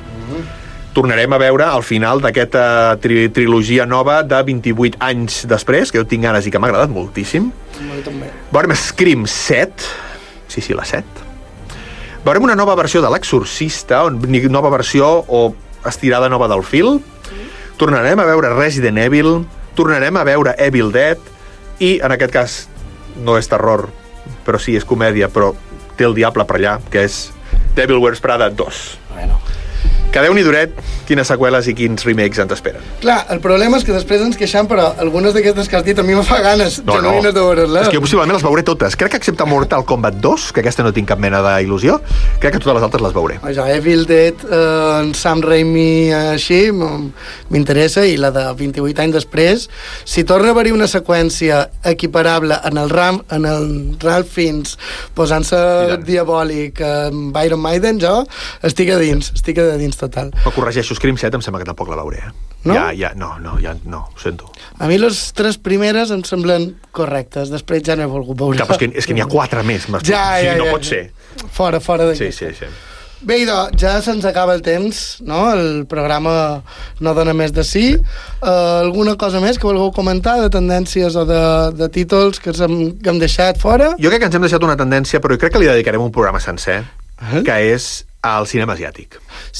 Tornarem a veure al final d'aquesta trilogia nova de 28 anys després, que jo tinc ganes i que m'ha agradat moltíssim. Veurem Scream 7, sí, la 7. Veurem una nova versió de l'Exorcista, nova versió o estirada nova del fil. Tornarem a veure Resident Evil, tornarem a veure Evil Dead, i en aquest cas no és terror, però sí és comèdia, però té el diable per allà, que és Devil Wears Prada 2. Bueno. Que Déu-n'hi duret, quines seqüeles i quins remakes ens esperen. Clar, el problema és que després ens queixem, però algunes d'aquestes que has dit a mi me fa ganes genuïnes de veure-les. És que jo possiblement les veuré totes. Crec que excepte Mortal Kombat 2, que aquesta no tinc cap mena d'il·lusió, crec que totes les altres les veuré. Això, Evil Dead, Sam Raimi, així, m'interessa, i la de 28 anys després, si torna a haver-hi una seqüència equiparable en el Ralph Fiennes posant-se diabòlic amb Iron Maiden, jo estic a dins total. Però corregeixo, Scream 7 em sembla que tampoc la veuré. No? No, ho sento. A mi les tres primeres em semblen correctes, després ja no he volgut veure. Clar, és que n'hi ha 4 més. No pot ser. Fora d'aquesta. Sí. Bé, idò, ja se'ns acaba el temps, no? El programa no dona més de sí. Alguna cosa més que vulgueu comentar de tendències o de títols que hem deixat fora? Jo crec que ens hem deixat una tendència, però jo crec que li dedicarem un programa sencer, que és al cinema asiàtic. Sí.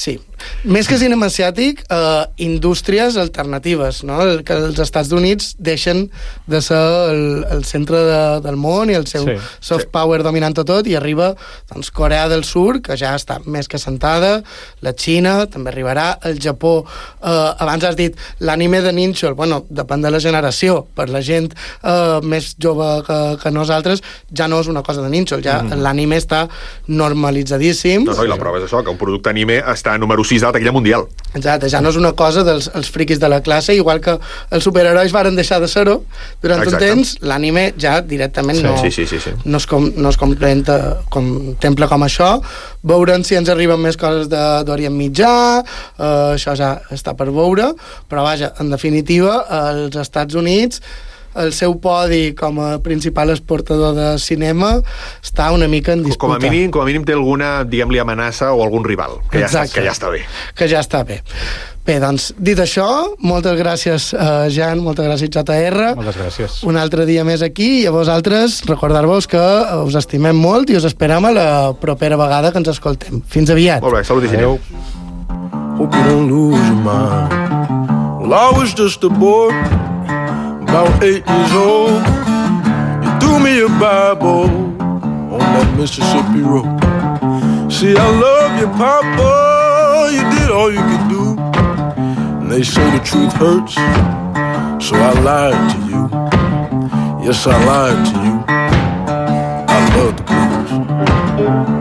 més que cinema asiàtic, indústries alternatives, no? Que els Estats Units deixen de ser el centre del món i el seu soft power dominant tot, i arriba doncs, Corea del Sur, que ja està més que sentada, la Xina també arribarà, el Japó, abans has dit l'anime de Ninchol, bueno, depèn de la generació, per la gent més jove que nosaltres ja no és una cosa de Ninchol, ja l'anime està normalitzadíssim. No, i la prova és això, que un producte anime està número 6 de la taquilla mundial. Exacte, ja no és una cosa dels friquis de la classe, igual que els superherois varen deixar de ser-ho durant un temps, l'anime ja directament no es contempla com això. Veurem si ens arriben més coses d'Orient Mitjà, això ja està per veure, però vaja, en definitiva, els Estats Units, el seu podi com a principal exportador de cinema està una mica en disputa. Com a mínim té alguna, diguem-li, amenaça o algun rival, que ja està bé. Que ja està bé. Bé, doncs, dit això, moltes gràcies, Jan, moltes gràcies, JR. Moltes gràcies. Un altre dia més aquí, i a vosaltres recordar-vos que us estimem molt i us esperem a la propera vegada que ens escoltem. Fins aviat. Molt bé, salut i adéu. Hope you don't lose your mind. Well, I was just a boy, about 8 years old. You threw me a Bible on that Mississippi road. See, I love you, Papa, you did all you could do. And they say the truth hurts, so I lied to you. Yes, I lied to you. I love the blues.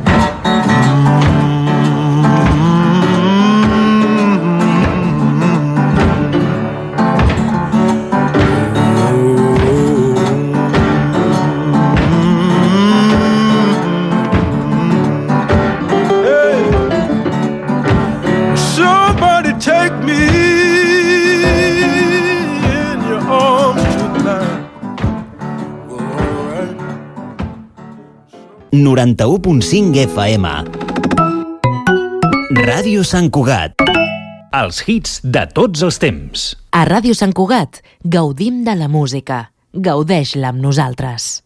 Take me in your arms tonight. Well, all right. 91.5 FM. Ràdio Sant Cugat. Els hits de tots els temps. A Ràdio Sant Cugat gaudim de la música. Gaudeix-la amb nosaltres.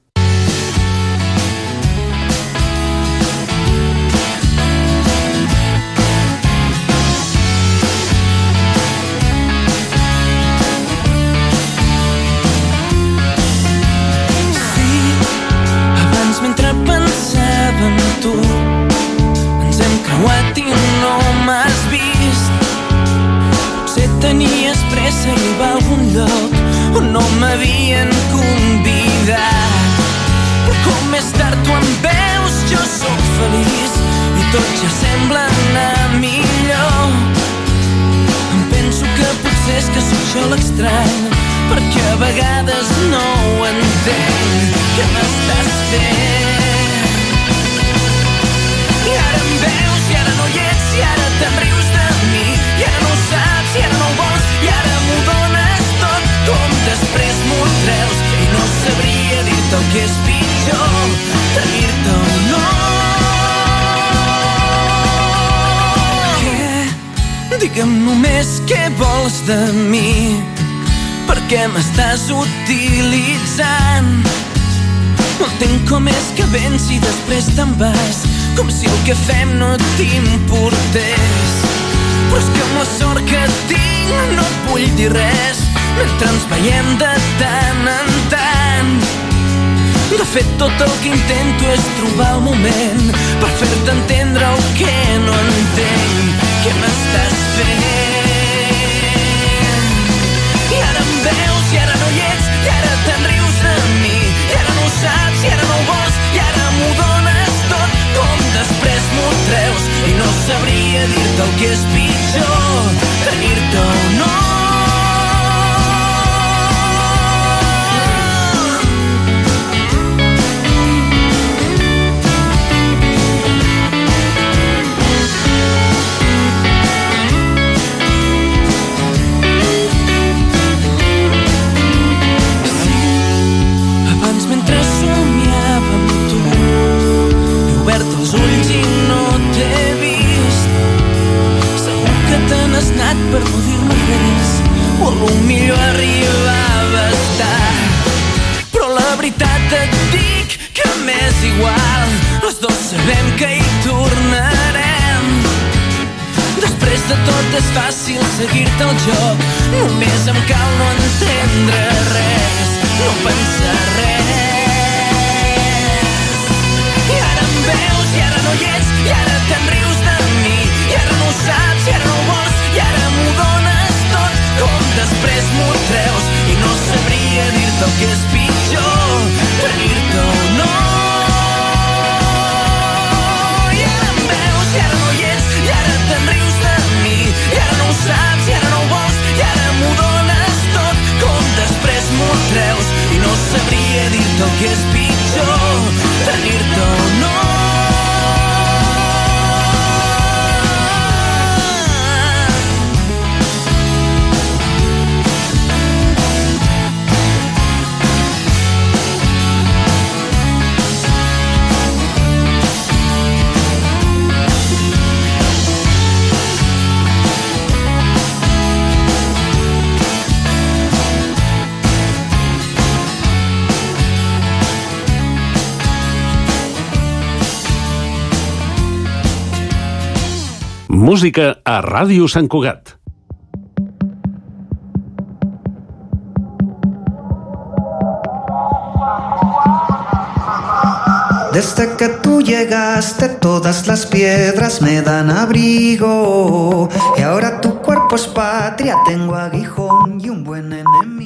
Tu ens hem creuat i no m'has vist. Potser tenies pressa a arribar a algun lloc on no m'havien convidat, però com més tard tu em veus jo sóc feliç i tot ja sembla anar millor. Em penso que potser és que sóc jo l'estrany, perquè a vegades no ho entenc. Què m'estàs fent? I ara em veus, i ara no hi ets, i ara te'n rius de mi, i ara no ho saps, i ara no ho vols, i ara m'ho dones tot, com després m'ho treus, i no sabria dir-te el que és pitjor, tenir-te o no. Què? Digue'm només què vols de mi, per què m'estàs utilitzant? No entenc com és que vens i després te'n vas, com si el que fem no t'importés. Però és que amb la sort que tinc no et vull dir res mentre ens veiem de tant en tant. De fet, tot el que intento és trobar el moment per fer-te entendre el que no entenc. Què m'estàs fent? I ara em veus, i ara no hi ets, i ara te'n rius de mi, i ara no ho saps, i ara no ho vols, i ara m'ho dones tot, com després m'ho treus, i no sabria dir-te el que és pitjor, tenir-te o no. de tot és fàcil seguir-te el joc. Només em cal no entendre res, no pensar res. I ara em veus, i ara no hi ets, i ara te'n rius de mi. I ara no ho saps, i ara no ho vols, i ara m'ho dones tot. Com després m'ho treus, i no sabria dir-te el que és pitjor, tenir-te o no. I ara em veus, i ara no hi ets, i ara te'n rius de mi. I ara no ho saps, i ara no ho vols, i ara m'ho dones tot. Com després m'ho treus, i no sabria dir-te el que és pitjor, tenir-te o no. Música a Ràdio Sant Cugat. Desde que tú llegaste todas las piedras me dan abrigo y ahora tu cuerpo es patria, tengo aguijón y un buen enemigo.